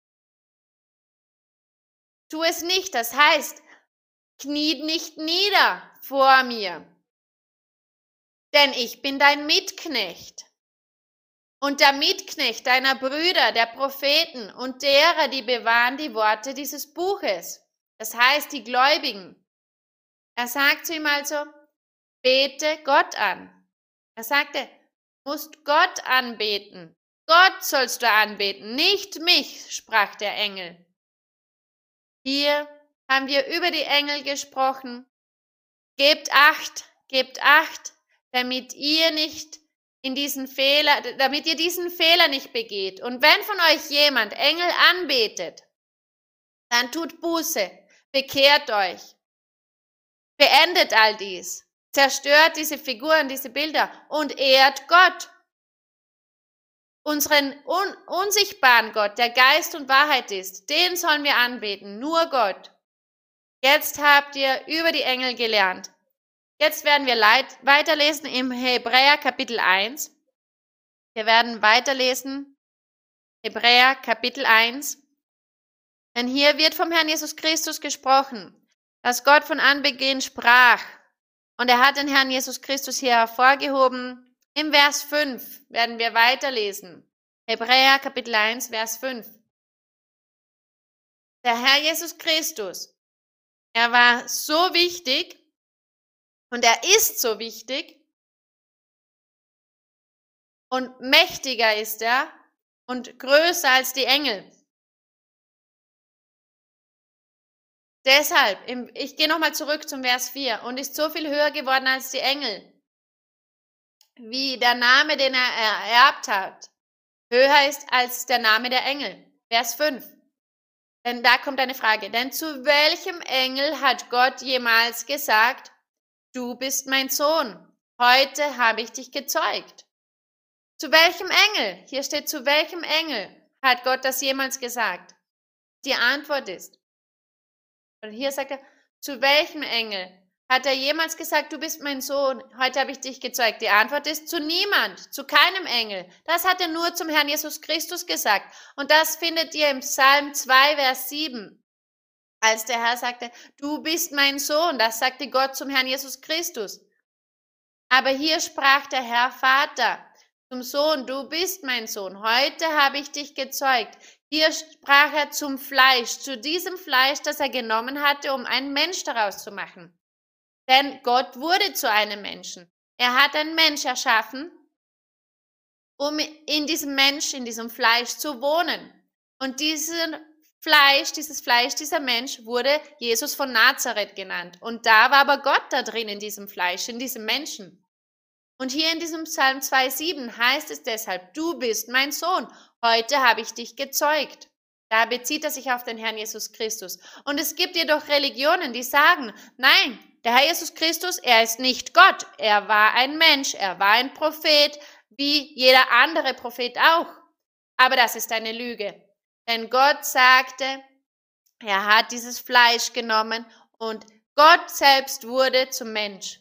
Tu es nicht, das heißt, kniet nicht nieder vor mir. Denn ich bin dein Mitknecht und der Mitknecht deiner Brüder, der Propheten und derer, die bewahren die Worte dieses Buches. Das heißt, die Gläubigen. Er sagt zu ihm also, bete Gott an. Er sagte, du musst Gott anbeten. Gott sollst du anbeten, nicht mich, sprach der Engel. Hier haben wir über die Engel gesprochen. Gebt Acht, damit ihr diesen Fehler nicht begeht. Und wenn von euch jemand Engel anbetet, dann tut Buße, bekehrt euch, beendet all dies, zerstört diese Figuren, diese Bilder und ehrt Gott. unseren unsichtbaren Gott, der Geist und Wahrheit ist, den sollen wir anbeten, nur Gott. Jetzt habt ihr über die Engel gelernt. Jetzt werden wir weiterlesen im Hebräer Kapitel 1. Wir werden weiterlesen, Hebräer Kapitel 1. Denn hier wird vom Herrn Jesus Christus gesprochen, dass Gott von Anbeginn sprach. Und er hat den Herrn Jesus Christus hier hervorgehoben. Im Vers 5 werden wir weiterlesen. Hebräer Kapitel 1, Vers 5. Der Herr Jesus Christus, er war so wichtig und er ist so wichtig und mächtiger ist er und größer als die Engel. Deshalb, ich gehe nochmal zurück zum Vers 4, und ist so viel höher geworden als die Engel, wie der Name, den er ererbt hat, höher ist als der Name der Engel. Vers 5. Denn da kommt eine Frage. Denn zu welchem Engel hat Gott jemals gesagt, du bist mein Sohn, heute habe ich dich gezeugt? Zu welchem Engel? Hier steht, zu welchem Engel hat Gott das jemals gesagt? Die Antwort ist, und hier sagt er, zu welchem Engel hat er jemals gesagt, du bist mein Sohn, heute habe ich dich gezeugt? Die Antwort ist, zu niemand, zu keinem Engel. Das hat er nur zum Herrn Jesus Christus gesagt. Und das findet ihr im Psalm 2, Vers 7. Als der Herr sagte, du bist mein Sohn, das sagte Gott zum Herrn Jesus Christus. Aber hier sprach der Herr Vater zum Sohn, du bist mein Sohn, heute habe ich dich gezeugt. Hier sprach er zum Fleisch, zu diesem Fleisch, das er genommen hatte, um einen Mensch daraus zu machen. Denn Gott wurde zu einem Menschen. Er hat einen Mensch erschaffen, um in diesem Mensch, in diesem Fleisch zu wohnen. Und dieses Fleisch, dieser Mensch wurde Jesus von Nazareth genannt. Und da war aber Gott da drin in diesem Fleisch, in diesem Menschen. Und hier in diesem Psalm 2,7 heißt es deshalb, du bist mein Sohn, heute habe ich dich gezeugt. Da bezieht er sich auf den Herrn Jesus Christus. Und es gibt jedoch Religionen, die sagen, nein, der Herr Jesus Christus, er ist nicht Gott. Er war ein Mensch, er war ein Prophet, wie jeder andere Prophet auch. Aber das ist eine Lüge. Denn Gott sagte, er hat dieses Fleisch genommen und Gott selbst wurde zum Mensch.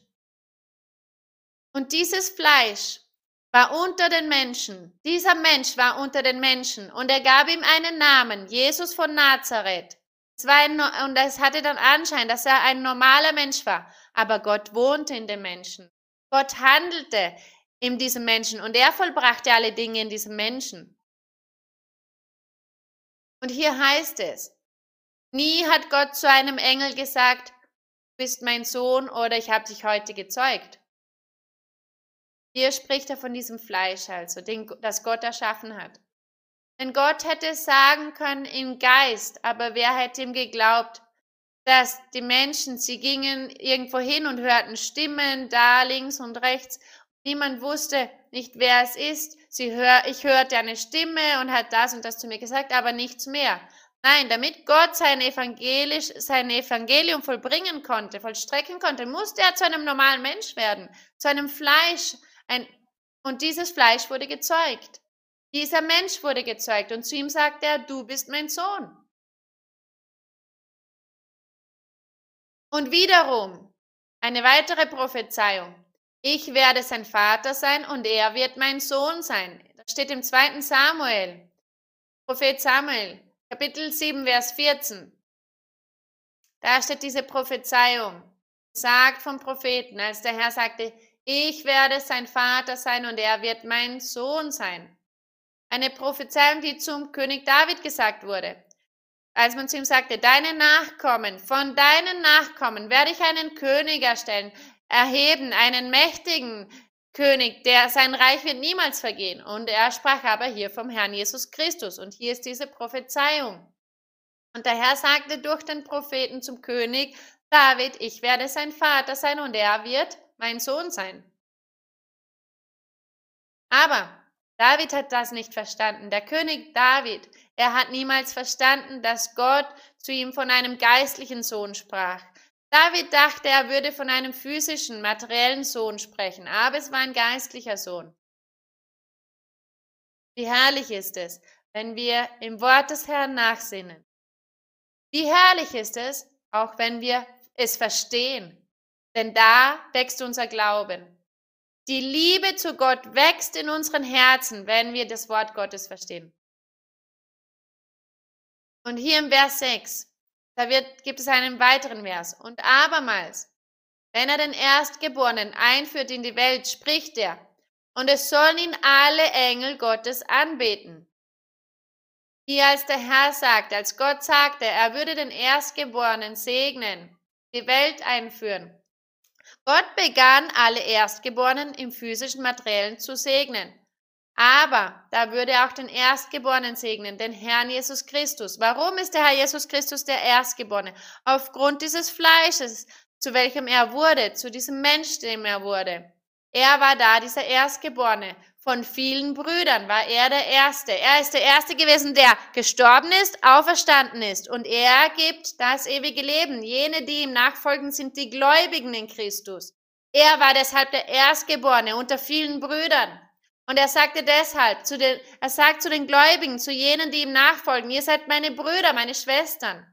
Und dieses Fleisch war unter den Menschen. Dieser Mensch war unter den Menschen und er gab ihm einen Namen, Jesus von Nazareth. Und es hatte dann Anschein, dass er ein normaler Mensch war. Aber Gott wohnte in dem Menschen. Gott handelte in diesem Menschen und er vollbrachte alle Dinge in diesem Menschen. Und hier heißt es, nie hat Gott zu einem Engel gesagt, du bist mein Sohn oder ich habe dich heute gezeugt. Hier spricht er von diesem Fleisch also, das Gott erschaffen hat. Denn Gott hätte sagen können im Geist, aber wer hätte ihm geglaubt, dass die Menschen, sie gingen irgendwo hin und hörten Stimmen da links und rechts. Niemand wusste nicht, wer es ist. Ich hörte eine Stimme und hat das und das zu mir gesagt, aber nichts mehr. Nein, damit Gott sein Evangelium vollbringen konnte, vollstrecken konnte, musste er zu einem normalen Mensch werden, zu einem Fleisch. Und dieses Fleisch wurde gezeugt. Dieser Mensch wurde gezeugt und zu ihm sagte er, du bist mein Sohn. Und wiederum eine weitere Prophezeiung. Ich werde sein Vater sein und er wird mein Sohn sein. Das steht im 2. Samuel, Prophet Samuel, Kapitel 7, Vers 14. Da steht diese Prophezeiung, gesagt vom Propheten, als der Herr sagte, ich werde sein Vater sein und er wird mein Sohn sein. Eine Prophezeiung, die zum König David gesagt wurde. Als man zu ihm sagte, von deinen Nachkommen werde ich einen König erheben, einen mächtigen König, sein Reich wird niemals vergehen. Und er sprach aber hier vom Herrn Jesus Christus. Und hier ist diese Prophezeiung. Und der Herr sagte durch den Propheten zum König David, ich werde sein Vater sein und er wird mein Sohn sein. Aber David hat das nicht verstanden. Der König David, er hat niemals verstanden, dass Gott zu ihm von einem geistlichen Sohn sprach. David dachte, er würde von einem physischen, materiellen Sohn sprechen, aber es war ein geistlicher Sohn. Wie herrlich ist es, wenn wir im Wort des Herrn nachsinnen. Wie herrlich ist es, auch wenn wir es verstehen, denn da wächst unser Glauben. Die Liebe zu Gott wächst in unseren Herzen, wenn wir das Wort Gottes verstehen. Und hier im Vers 6, gibt es einen weiteren Vers. Und abermals, wenn er den Erstgeborenen einführt in die Welt, spricht er, und es sollen ihn alle Engel Gottes anbeten. Hier als der Herr sagt, als Gott sagte, er würde den Erstgeborenen segnen, die Welt einführen. Gott begann alle Erstgeborenen im physischen Materiellen zu segnen. Aber da würde er auch den Erstgeborenen segnen, den Herrn Jesus Christus. Warum ist der Herr Jesus Christus der Erstgeborene? Aufgrund dieses Fleisches, zu welchem er wurde, zu diesem Mensch, dem er wurde. Er war da, dieser Erstgeborene. Von vielen Brüdern war er der Erste. Er ist der Erste gewesen, der gestorben ist, auferstanden ist. Und er gibt das ewige Leben. Jene, die ihm nachfolgen, sind die Gläubigen in Christus. Er war deshalb der Erstgeborene unter vielen Brüdern. Und er sagte deshalb, er sagt zu den Gläubigen, zu jenen, die ihm nachfolgen, ihr seid meine Brüder, meine Schwestern.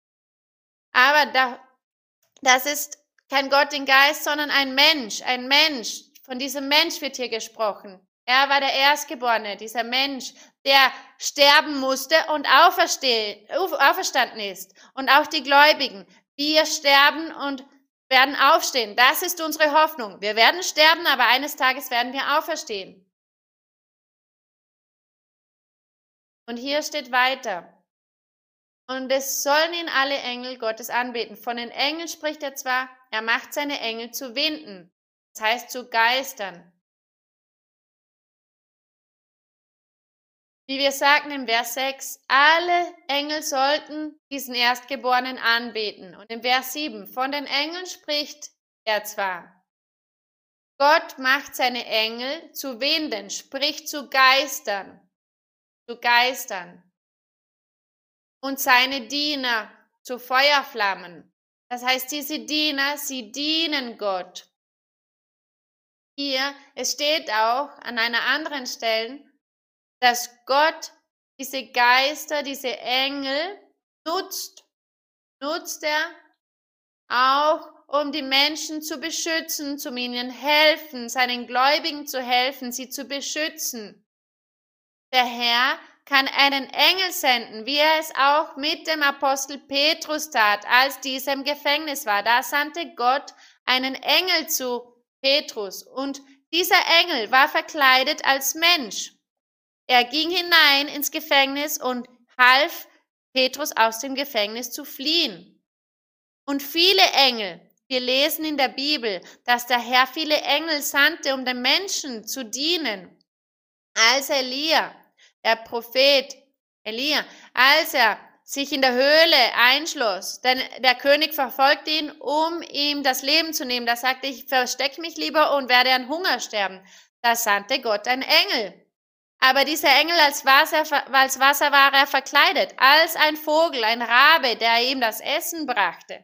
Aber das ist kein Gott im Geist, sondern ein Mensch. Von diesem Mensch wird hier gesprochen. Er war der Erstgeborene, dieser Mensch, der sterben musste und auferstanden ist. Und auch die Gläubigen. Wir sterben und werden aufstehen. Das ist unsere Hoffnung. Wir werden sterben, aber eines Tages werden wir auferstehen. Und hier steht weiter. Und es sollen ihn alle Engel Gottes anbeten. Von den Engeln spricht er zwar, er macht seine Engel zu Winden. Das heißt zu Geistern. Wie wir sagten im Vers 6, alle Engel sollten diesen Erstgeborenen anbeten. Und im Vers 7, von den Engeln spricht er zwar. Gott macht seine Engel zu Winden, spricht zu Geistern. Und seine Diener zu Feuerflammen. Das heißt, diese Diener, sie dienen Gott. Hier, es steht auch an einer anderen Stelle, dass Gott diese Geister, diese Engel nutzt er auch, um die Menschen zu beschützen, zu ihnen helfen, seinen Gläubigen zu helfen, sie zu beschützen. Der Herr kann einen Engel senden, wie er es auch mit dem Apostel Petrus tat, als dieser im Gefängnis war. Da sandte Gott einen Engel zu Petrus und dieser Engel war verkleidet als Mensch. Er ging hinein ins Gefängnis und half Petrus aus dem Gefängnis zu fliehen. Und viele Engel, wir lesen in der Bibel, dass der Herr viele Engel sandte, um den Menschen zu dienen. Als Elia, der Prophet Elia, als er sich in der Höhle einschloss, denn der König verfolgte ihn, um ihm das Leben zu nehmen. Da sagte ich, verstecke mich lieber und werde an Hunger sterben. Da sandte Gott einen Engel. Aber dieser Engel als Wasser war er verkleidet, als ein Vogel, ein Rabe, der ihm das Essen brachte.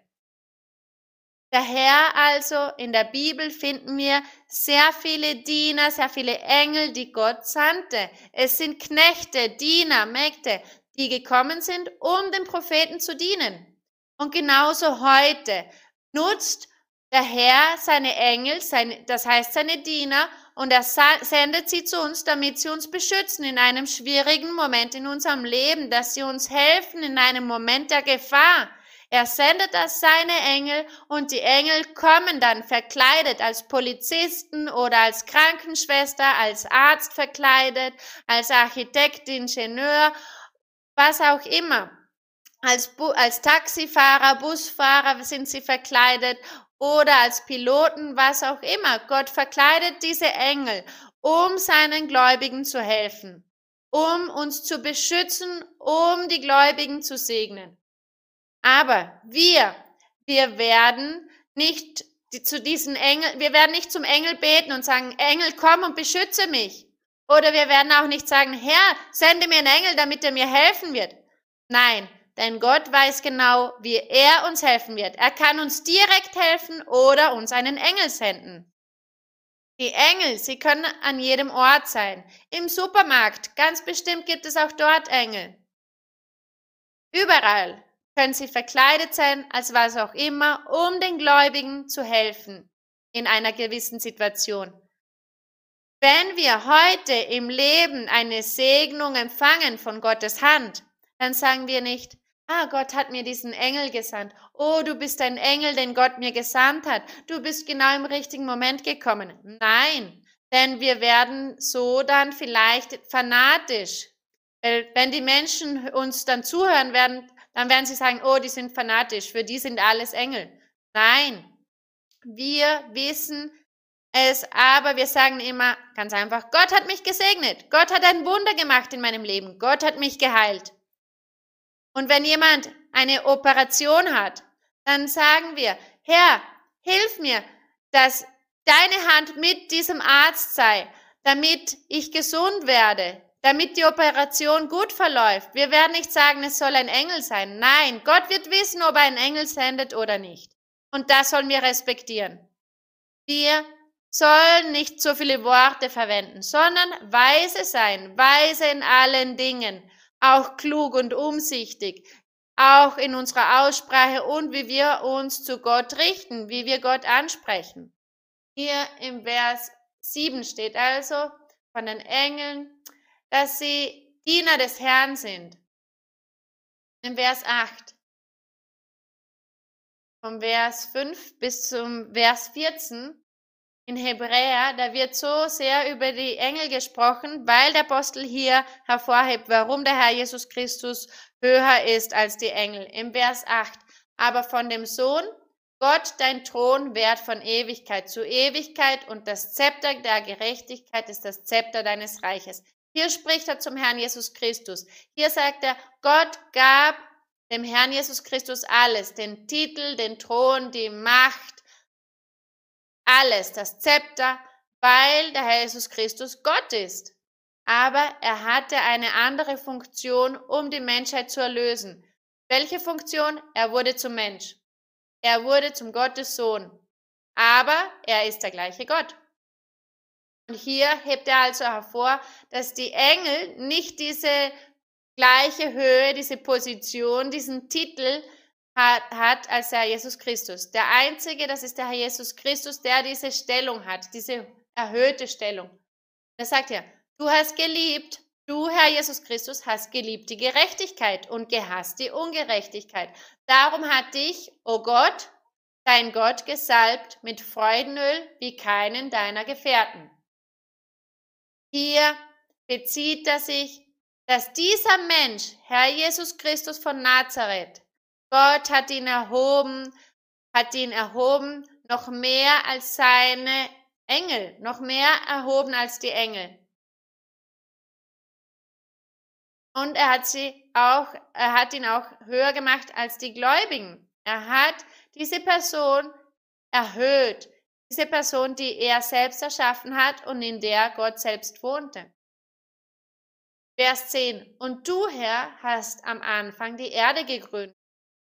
Der Herr also, in der Bibel finden wir sehr viele Diener, sehr viele Engel, die Gott sandte. Es sind Knechte, Diener, Mägde, die gekommen sind, um den Propheten zu dienen. Und genauso heute nutzt der Herr seine Engel, das heißt seine Diener, und er sendet sie zu uns, damit sie uns beschützen in einem schwierigen Moment in unserem Leben, dass sie uns helfen in einem Moment der Gefahr. Er sendet das seine Engel und die Engel kommen dann verkleidet als Polizisten oder als Krankenschwester, als Arzt verkleidet, als Architekt, Ingenieur, was auch immer. Als Taxifahrer, Busfahrer sind sie verkleidet oder als Piloten, was auch immer. Gott verkleidet diese Engel, um seinen Gläubigen zu helfen, um uns zu beschützen, um die Gläubigen zu segnen. Aber wir werden nicht zum Engel beten und sagen, Engel, komm und beschütze mich. Oder wir werden auch nicht sagen, Herr, sende mir einen Engel, damit er mir helfen wird. Nein, denn Gott weiß genau, wie er uns helfen wird. Er kann uns direkt helfen oder uns einen Engel senden. Die Engel, sie können an jedem Ort sein. Im Supermarkt, ganz bestimmt gibt es auch dort Engel. Überall können sie verkleidet sein, als was auch immer, um den Gläubigen zu helfen in einer gewissen Situation. Wenn wir heute im Leben eine Segnung empfangen von Gottes Hand, dann sagen wir nicht, Gott hat mir diesen Engel gesandt. Oh, du bist ein Engel, den Gott mir gesandt hat. Du bist genau im richtigen Moment gekommen. Nein, denn wir werden so dann vielleicht fanatisch. Wenn die Menschen uns dann zuhören werden, dann werden sie sagen, oh, die sind fanatisch, für die sind alles Engel. Nein, wir wissen es, aber wir sagen immer ganz einfach, Gott hat mich gesegnet. Gott hat ein Wunder gemacht in meinem Leben. Gott hat mich geheilt. Und wenn jemand eine Operation hat, dann sagen wir, Herr, hilf mir, dass deine Hand mit diesem Arzt sei, damit ich gesund werde, damit die Operation gut verläuft. Wir werden nicht sagen, es soll ein Engel sein. Nein, Gott wird wissen, ob er einen Engel sendet oder nicht. Und das sollen wir respektieren. Wir sollen nicht so viele Worte verwenden, sondern weise sein, weise in allen Dingen, auch klug und umsichtig, auch in unserer Aussprache und wie wir uns zu Gott richten, wie wir Gott ansprechen. Hier im Vers 7 steht also von den Engeln, dass sie Diener des Herrn sind. Im Vers 8, vom Vers 5 bis zum Vers 14, in Hebräer, da wird so sehr über die Engel gesprochen, weil der Apostel hier hervorhebt, warum der Herr Jesus Christus höher ist als die Engel. Im Vers 8, aber von dem Sohn, Gott, dein Thron währt von Ewigkeit zu Ewigkeit und das Zepter der Gerechtigkeit ist das Zepter deines Reiches. Hier spricht er zum Herrn Jesus Christus. Hier sagt er, Gott gab dem Herrn Jesus Christus alles, den Titel, den Thron, die Macht, alles, das Zepter, weil der Herr Jesus Christus Gott ist. Aber er hatte eine andere Funktion, um die Menschheit zu erlösen. Welche Funktion? Er wurde zum Mensch. Er wurde zum Gottes Sohn. Aber er ist der gleiche Gott. Und hier hebt er also hervor, dass die Engel nicht diese gleiche Höhe, diese Position, diesen Titel hat als der Herr Jesus Christus. Der Einzige, das ist der Herr Jesus Christus, der diese Stellung hat, diese erhöhte Stellung. Er sagt ja, du hast geliebt, du, Herr Jesus Christus, hast geliebt die Gerechtigkeit und gehasst die Ungerechtigkeit. Darum hat dich, o Gott, dein Gott, gesalbt mit Freudenöl wie keinen deiner Gefährten. Hier bezieht er sich, dass dieser Mensch, Herr Jesus Christus von Nazareth, Gott hat ihn erhoben noch mehr als seine Engel, noch mehr erhoben als die Engel. Und er hat ihn auch höher gemacht als die Gläubigen. Er hat diese Person erhöht, diese Person, die er selbst erschaffen hat und in der Gott selbst wohnte. Vers 10. Und du, Herr, hast am Anfang die Erde gegründet.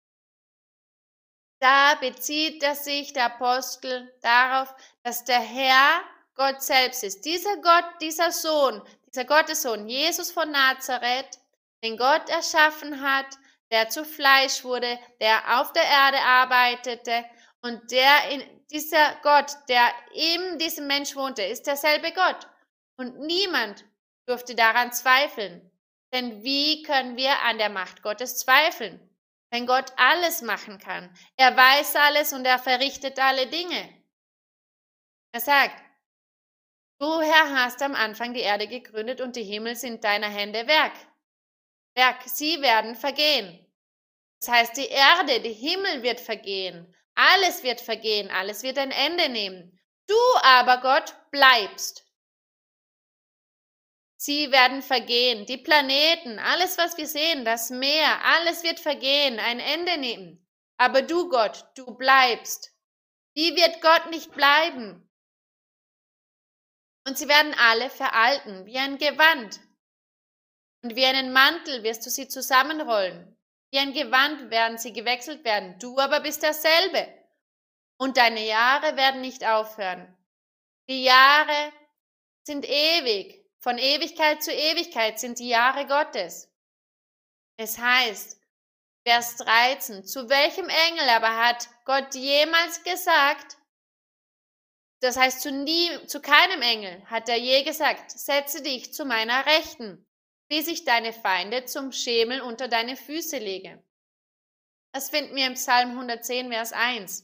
Da bezieht sich der Apostel darauf, dass der Herr Gott selbst ist. Dieser Gott, dieser Sohn, dieser Gottessohn, Jesus von Nazareth, den Gott erschaffen hat, der zu Fleisch wurde, der auf der Erde arbeitete und dieser Gott, der in diesem Mensch wohnte, ist derselbe Gott. Und niemand durfte daran zweifeln. Denn wie können wir an der Macht Gottes zweifeln? Wenn Gott alles machen kann. Er weiß alles und er verrichtet alle Dinge. Er sagt, du, Herr, hast am Anfang die Erde gegründet und die Himmel sind deiner Hände Werk. Sie werden vergehen. Das heißt, die Erde, die Himmel wird vergehen. Alles wird vergehen, alles wird ein Ende nehmen. Du aber, Gott, bleibst. Sie werden vergehen, die Planeten, alles, was wir sehen, das Meer, alles wird vergehen, ein Ende nehmen. Aber du, Gott, du bleibst. Wie wird Gott nicht bleiben? Und sie werden alle veralten, wie ein Gewand. Und wie einen Mantel wirst du sie zusammenrollen. Wie ein Gewand werden sie gewechselt werden. Du aber bist derselbe. Und deine Jahre werden nicht aufhören. Die Jahre sind ewig. Von Ewigkeit zu Ewigkeit sind die Jahre Gottes. Es heißt, Vers 13, zu welchem Engel aber hat Gott jemals gesagt, das heißt zu keinem Engel hat er je gesagt, setze dich zu meiner Rechten, bis ich deine Feinde zum Schemel unter deine Füße lege. Das finden wir im Psalm 110, Vers 1.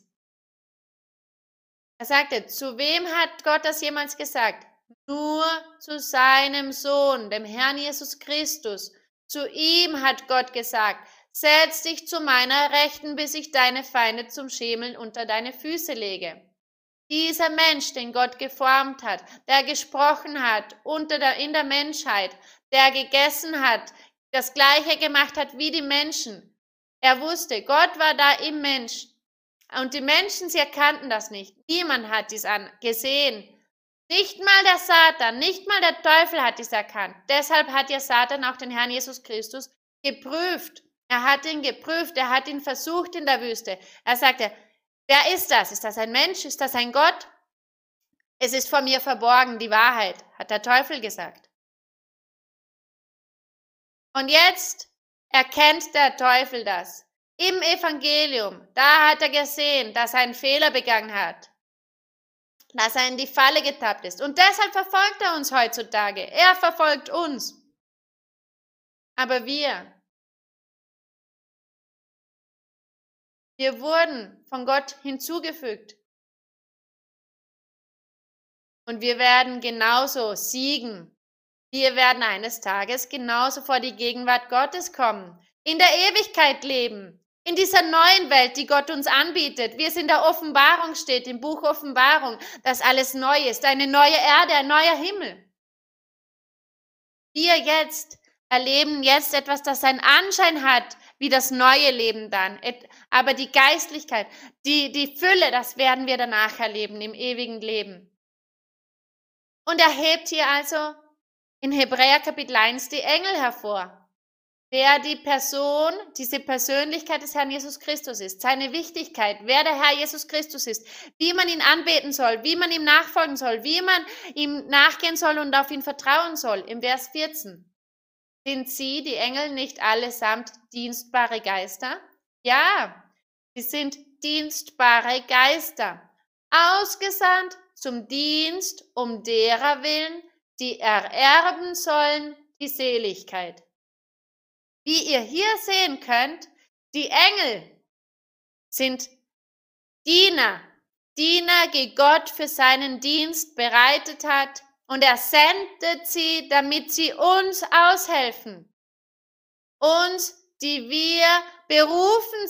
Er sagte, zu wem hat Gott das jemals gesagt? Nur zu seinem Sohn, dem Herrn Jesus Christus. Zu ihm hat Gott gesagt, setz dich zu meiner Rechten, bis ich deine Feinde zum Schemel unter deine Füße lege. Dieser Mensch, den Gott geformt hat, der gesprochen hat in der Menschheit, der gegessen hat, das Gleiche gemacht hat wie die Menschen. Er wusste, Gott war da im Mensch. Und die Menschen, sie erkannten das nicht. Niemand hat dies gesehen. Nicht mal der Satan, nicht mal der Teufel hat dies erkannt. Deshalb hat ja Satan auch den Herrn Jesus Christus geprüft. Er hat ihn geprüft, er hat ihn versucht in der Wüste. Er sagte, wer ist das? Ist das ein Mensch? Ist das ein Gott? Es ist vor mir verborgen, die Wahrheit, hat der Teufel gesagt. Und jetzt erkennt der Teufel das. Im Evangelium, da hat er gesehen, dass er einen Fehler begangen hat, dass er in die Falle getappt ist. Und deshalb verfolgt er uns heutzutage. Er verfolgt uns. Aber wir wurden von Gott hinzugefügt. Und wir werden genauso siegen. Wir werden eines Tages genauso vor die Gegenwart Gottes kommen, in der Ewigkeit leben. In dieser neuen Welt, die Gott uns anbietet, wie es in der Offenbarung steht, im Buch Offenbarung, dass alles neu ist, eine neue Erde, ein neuer Himmel. Wir jetzt erleben jetzt etwas, das einen Anschein hat, wie das neue Leben dann. Aber die Geistlichkeit, die Fülle, das werden wir danach erleben, im ewigen Leben. Und er hebt hier also in Hebräer Kapitel 1 die Engel hervor. Wer die Person, diese Persönlichkeit des Herrn Jesus Christus ist, seine Wichtigkeit, wer der Herr Jesus Christus ist, wie man ihn anbeten soll, wie man ihm nachfolgen soll, wie man ihm nachgehen soll und auf ihn vertrauen soll. Im Vers 14. Sind sie, die Engel, nicht allesamt dienstbare Geister? Ja, sie sind dienstbare Geister, ausgesandt zum Dienst um derer willen, die ererben sollen die Seligkeit. Wie ihr hier sehen könnt, die Engel sind Diener, die Gott für seinen Dienst bereitet hat, und er sendet sie, damit sie uns aushelfen. Uns, die wir berufen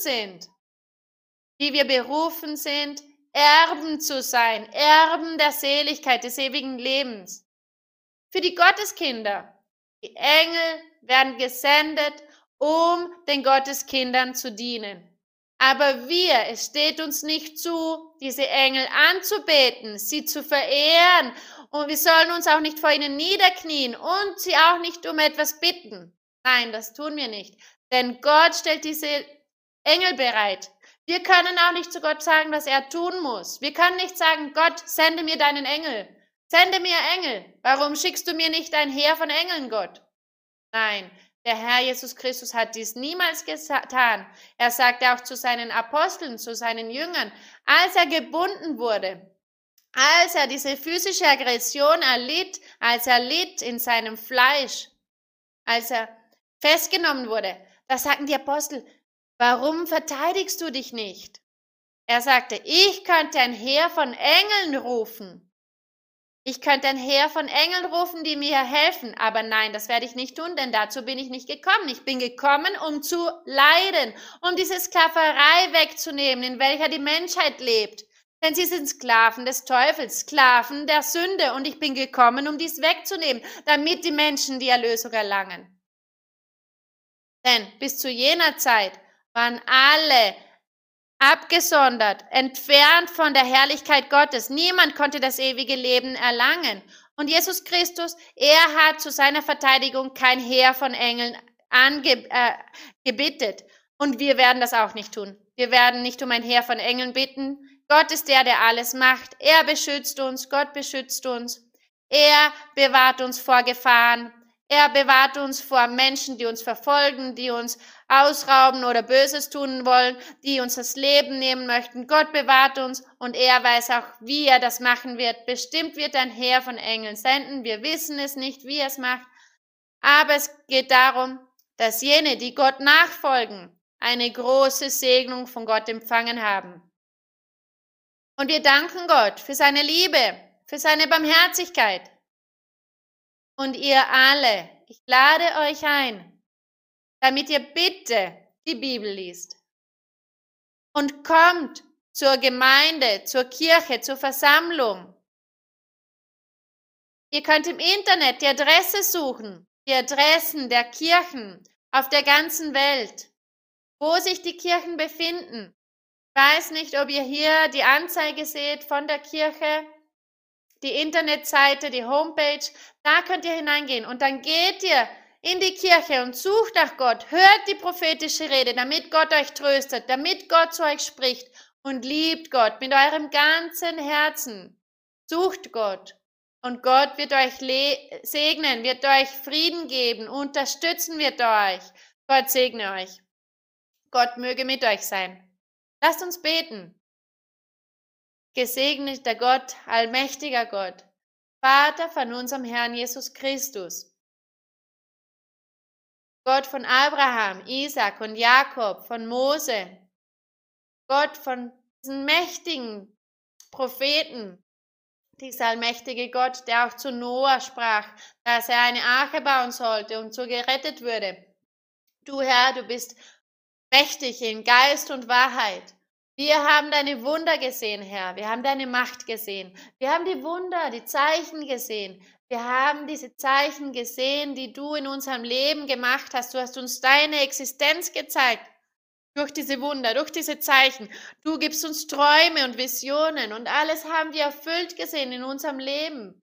sind, Erben zu sein, Erben der Seligkeit, des ewigen Lebens. Für die Gotteskinder, die Engel werden gesendet, um den Gotteskindern zu dienen. Aber es steht uns nicht zu, diese Engel anzubeten, sie zu verehren, und wir sollen uns auch nicht vor ihnen niederknien und sie auch nicht um etwas bitten. Nein, das tun wir nicht, denn Gott stellt diese Engel bereit. Wir können auch nicht zu Gott sagen, was er tun muss. Wir können nicht sagen, Gott, sende mir deinen Engel. Sende mir Engel. Warum schickst du mir nicht ein Heer von Engeln, Gott? Nein, der Herr Jesus Christus hat dies niemals getan. Er sagte auch zu seinen Aposteln, zu seinen Jüngern, als er gebunden wurde, als er diese physische Aggression erlitt, als er litt in seinem Fleisch, als er festgenommen wurde, da sagten die Apostel, warum verteidigst du dich nicht? Er sagte, ich könnte ein Heer von Engeln rufen. Ich könnte ein Heer von Engeln rufen, die mir helfen, aber nein, das werde ich nicht tun, denn dazu bin ich nicht gekommen. Ich bin gekommen, um zu leiden, um diese Sklaverei wegzunehmen, in welcher die Menschheit lebt. Denn sie sind Sklaven des Teufels, Sklaven der Sünde, und ich bin gekommen, um dies wegzunehmen, damit die Menschen die Erlösung erlangen. Denn bis zu jener Zeit waren alle abgesondert, entfernt von der Herrlichkeit Gottes. Niemand konnte das ewige Leben erlangen. Und Jesus Christus, er hat zu seiner Verteidigung kein Heer von Engeln gebittet. Und wir werden das auch nicht tun. Wir werden nicht um ein Heer von Engeln bitten. Gott ist der alles macht. Er beschützt uns, Gott beschützt uns. Er bewahrt uns vor Gefahren. Er bewahrt uns vor Menschen, die uns verfolgen, die uns ausrauben oder Böses tun wollen, die uns das Leben nehmen möchten. Gott bewahrt uns und er weiß auch, wie er das machen wird. Bestimmt wird ein Heer von Engeln senden. Wir wissen es nicht, wie er es macht. Aber es geht darum, dass jene, die Gott nachfolgen, eine große Segnung von Gott empfangen haben. Und wir danken Gott für seine Liebe, für seine Barmherzigkeit. Und ihr alle, ich lade euch ein, damit ihr bitte die Bibel liest. Und kommt zur Gemeinde, zur Kirche, zur Versammlung. Ihr könnt im Internet die Adresse suchen, die Adressen der Kirchen auf der ganzen Welt, wo sich die Kirchen befinden. Ich weiß nicht, ob ihr hier die Anzeige seht von der Kirche, die Internetseite, die Homepage, da könnt ihr hineingehen und dann geht ihr in die Kirche und sucht nach Gott, hört die prophetische Rede, damit Gott euch tröstet, damit Gott zu euch spricht und liebt Gott mit eurem ganzen Herzen. Sucht Gott und Gott wird euch segnen, wird euch Frieden geben, unterstützen wird euch. Gott segne euch. Gott möge mit euch sein. Lasst uns beten. Gesegneter Gott, allmächtiger Gott, Vater von unserem Herrn Jesus Christus, Gott von Abraham, Isaac und Jakob, von Mose, Gott von diesen mächtigen Propheten, dieser allmächtige Gott, der auch zu Noah sprach, dass er eine Arche bauen sollte und so gerettet würde. Du Herr, du bist mächtig in Geist und Wahrheit. Wir haben deine Wunder gesehen, Herr. Wir haben deine Macht gesehen. Wir haben die Wunder, die Zeichen gesehen. Wir haben diese Zeichen gesehen, die du in unserem Leben gemacht hast. Du hast uns deine Existenz gezeigt durch diese Wunder, durch diese Zeichen. Du gibst uns Träume und Visionen und alles haben wir erfüllt gesehen in unserem Leben.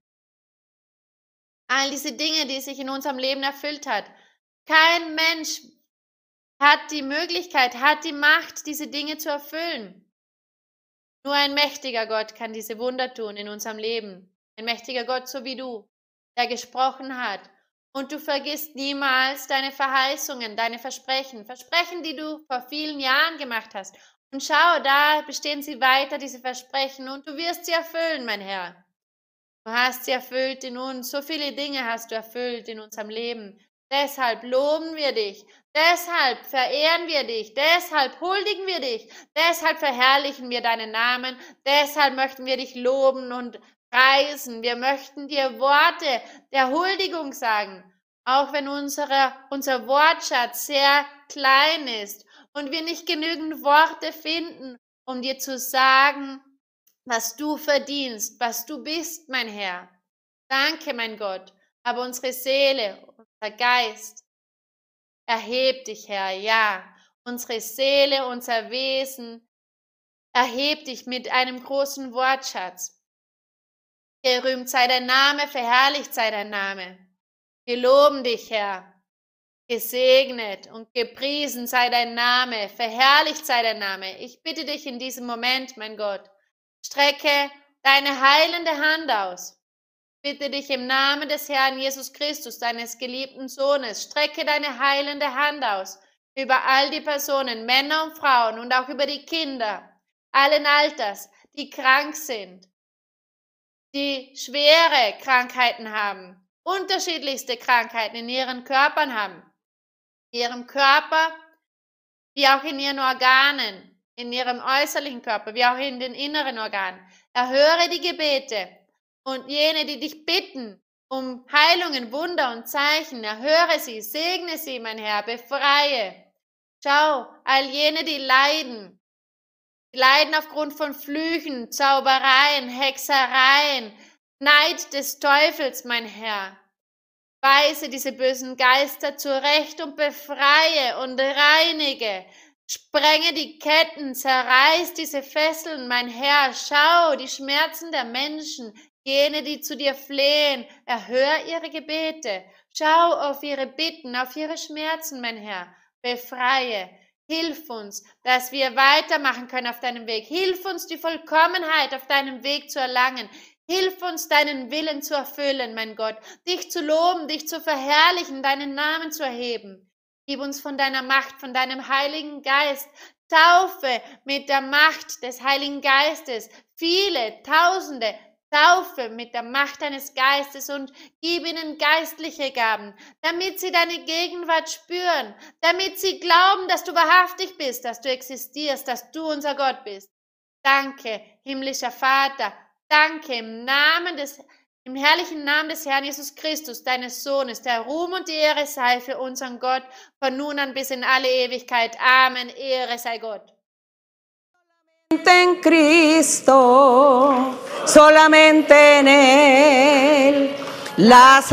All diese Dinge, die sich in unserem Leben erfüllt hat. Kein Mensch hat die Möglichkeit, hat die Macht, diese Dinge zu erfüllen. Nur ein mächtiger Gott kann diese Wunder tun in unserem Leben. Ein mächtiger Gott, so wie du, der gesprochen hat. Und du vergisst niemals deine Verheißungen, deine Versprechen. Versprechen, die du vor vielen Jahren gemacht hast. Und schau, da bestehen sie weiter, diese Versprechen. Und du wirst sie erfüllen, mein Herr. Du hast sie erfüllt in uns. So viele Dinge hast du erfüllt in unserem Leben. Deshalb loben wir dich, deshalb verehren wir dich, deshalb huldigen wir dich, deshalb verherrlichen wir deinen Namen, deshalb möchten wir dich loben und preisen. Wir möchten dir Worte der Huldigung sagen, auch wenn unser Wortschatz sehr klein ist und wir nicht genügend Worte finden, um dir zu sagen, was du verdienst, was du bist, mein Herr. Danke, mein Gott, aber unsere Seele, unser Geist, erhebt dich, Herr, ja. Unsere Seele, unser Wesen, erhebt dich mit einem großen Wortschatz. Gerühmt sei dein Name, verherrlicht sei dein Name. Wir loben dich, Herr. Gesegnet und gepriesen sei dein Name, verherrlicht sei dein Name. Ich bitte dich in diesem Moment, mein Gott, strecke deine heilende Hand aus. Bitte dich im Namen des Herrn Jesus Christus, deines geliebten Sohnes, strecke deine heilende Hand aus über all die Personen, Männer und Frauen und auch über die Kinder, allen Alters, die krank sind, die schwere Krankheiten haben, unterschiedlichste Krankheiten in ihren Körpern haben, in ihrem Körper, wie auch in ihren Organen, in ihrem äußerlichen Körper, wie auch in den inneren Organen. Erhöre die Gebete. Und jene, die dich bitten um Heilungen, Wunder und Zeichen, erhöre sie, segne sie, mein Herr, befreie. Schau, all jene, die leiden aufgrund von Flüchen, Zaubereien, Hexereien, Neid des Teufels, mein Herr. Weise diese bösen Geister zurecht und befreie und reinige. Sprenge die Ketten, zerreiß diese Fesseln, mein Herr. Schau, die Schmerzen der Menschen, jene, die zu dir flehen, erhör ihre Gebete. Schau auf ihre Bitten, auf ihre Schmerzen, mein Herr. Befreie, Hilf uns, dass wir weitermachen können auf deinem Weg. Hilf uns, die Vollkommenheit auf deinem Weg zu erlangen. Hilf uns, deinen Willen zu erfüllen, mein Gott, dich zu loben, dich zu verherrlichen, deinen Namen zu erheben. Gib uns von deiner Macht, von deinem Heiligen Geist, Taufe mit der Macht des Heiligen Geistes, viele, Tausende, Taufe mit der Macht deines Geistes und gib ihnen geistliche Gaben, damit sie deine Gegenwart spüren, damit sie glauben, dass du wahrhaftig bist, dass du existierst, dass du unser Gott bist. Danke, himmlischer Vater, danke im herrlichen Namen des Herrn Jesus Christus, deines Sohnes, der Ruhm und die Ehre sei für unseren Gott, von nun an bis in alle Ewigkeit. Amen, Ehre sei Gott. En Cristo, solamente en Él, la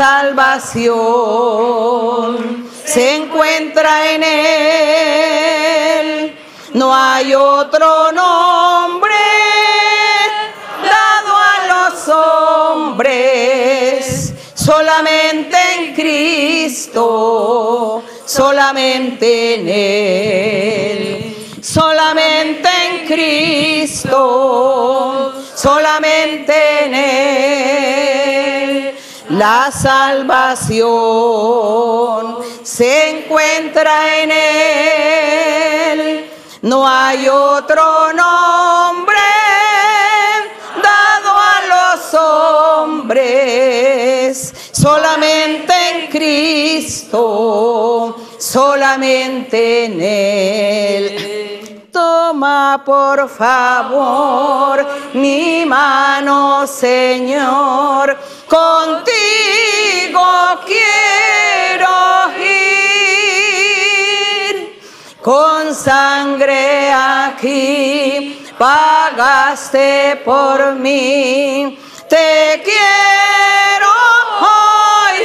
salvación se encuentra en Él. No hay otro nombre dado a los hombres, solamente en Cristo, solamente en Él. Solamente en Cristo, solamente en Él, la salvación se encuentra en Él. No hay otro nombre dado a los hombres, solamente en Cristo, solamente en Él. Toma por favor mi mano, Señor, contigo quiero ir. Con sangre aquí pagaste por mí, te quiero hoy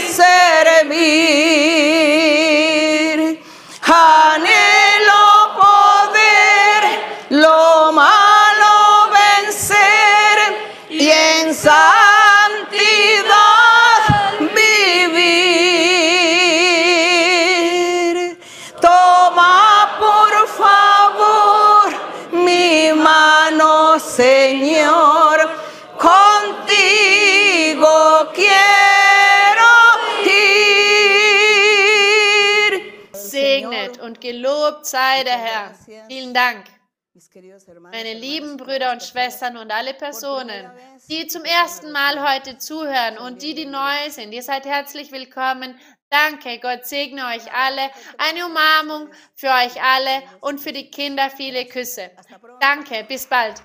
servir. Anhelo poder lo malo vencer y en santidad vivir. Toma por favor mi mano, Señor, contigo quiero ir. Segnet und gelobt sei der Herr. Vielen Dank. Meine lieben Brüder und Schwestern und alle Personen, die zum ersten Mal heute zuhören und die neu sind, ihr seid herzlich willkommen. Danke, Gott segne euch alle. Eine Umarmung für euch alle und für die Kinder viele Küsse. Danke, bis bald.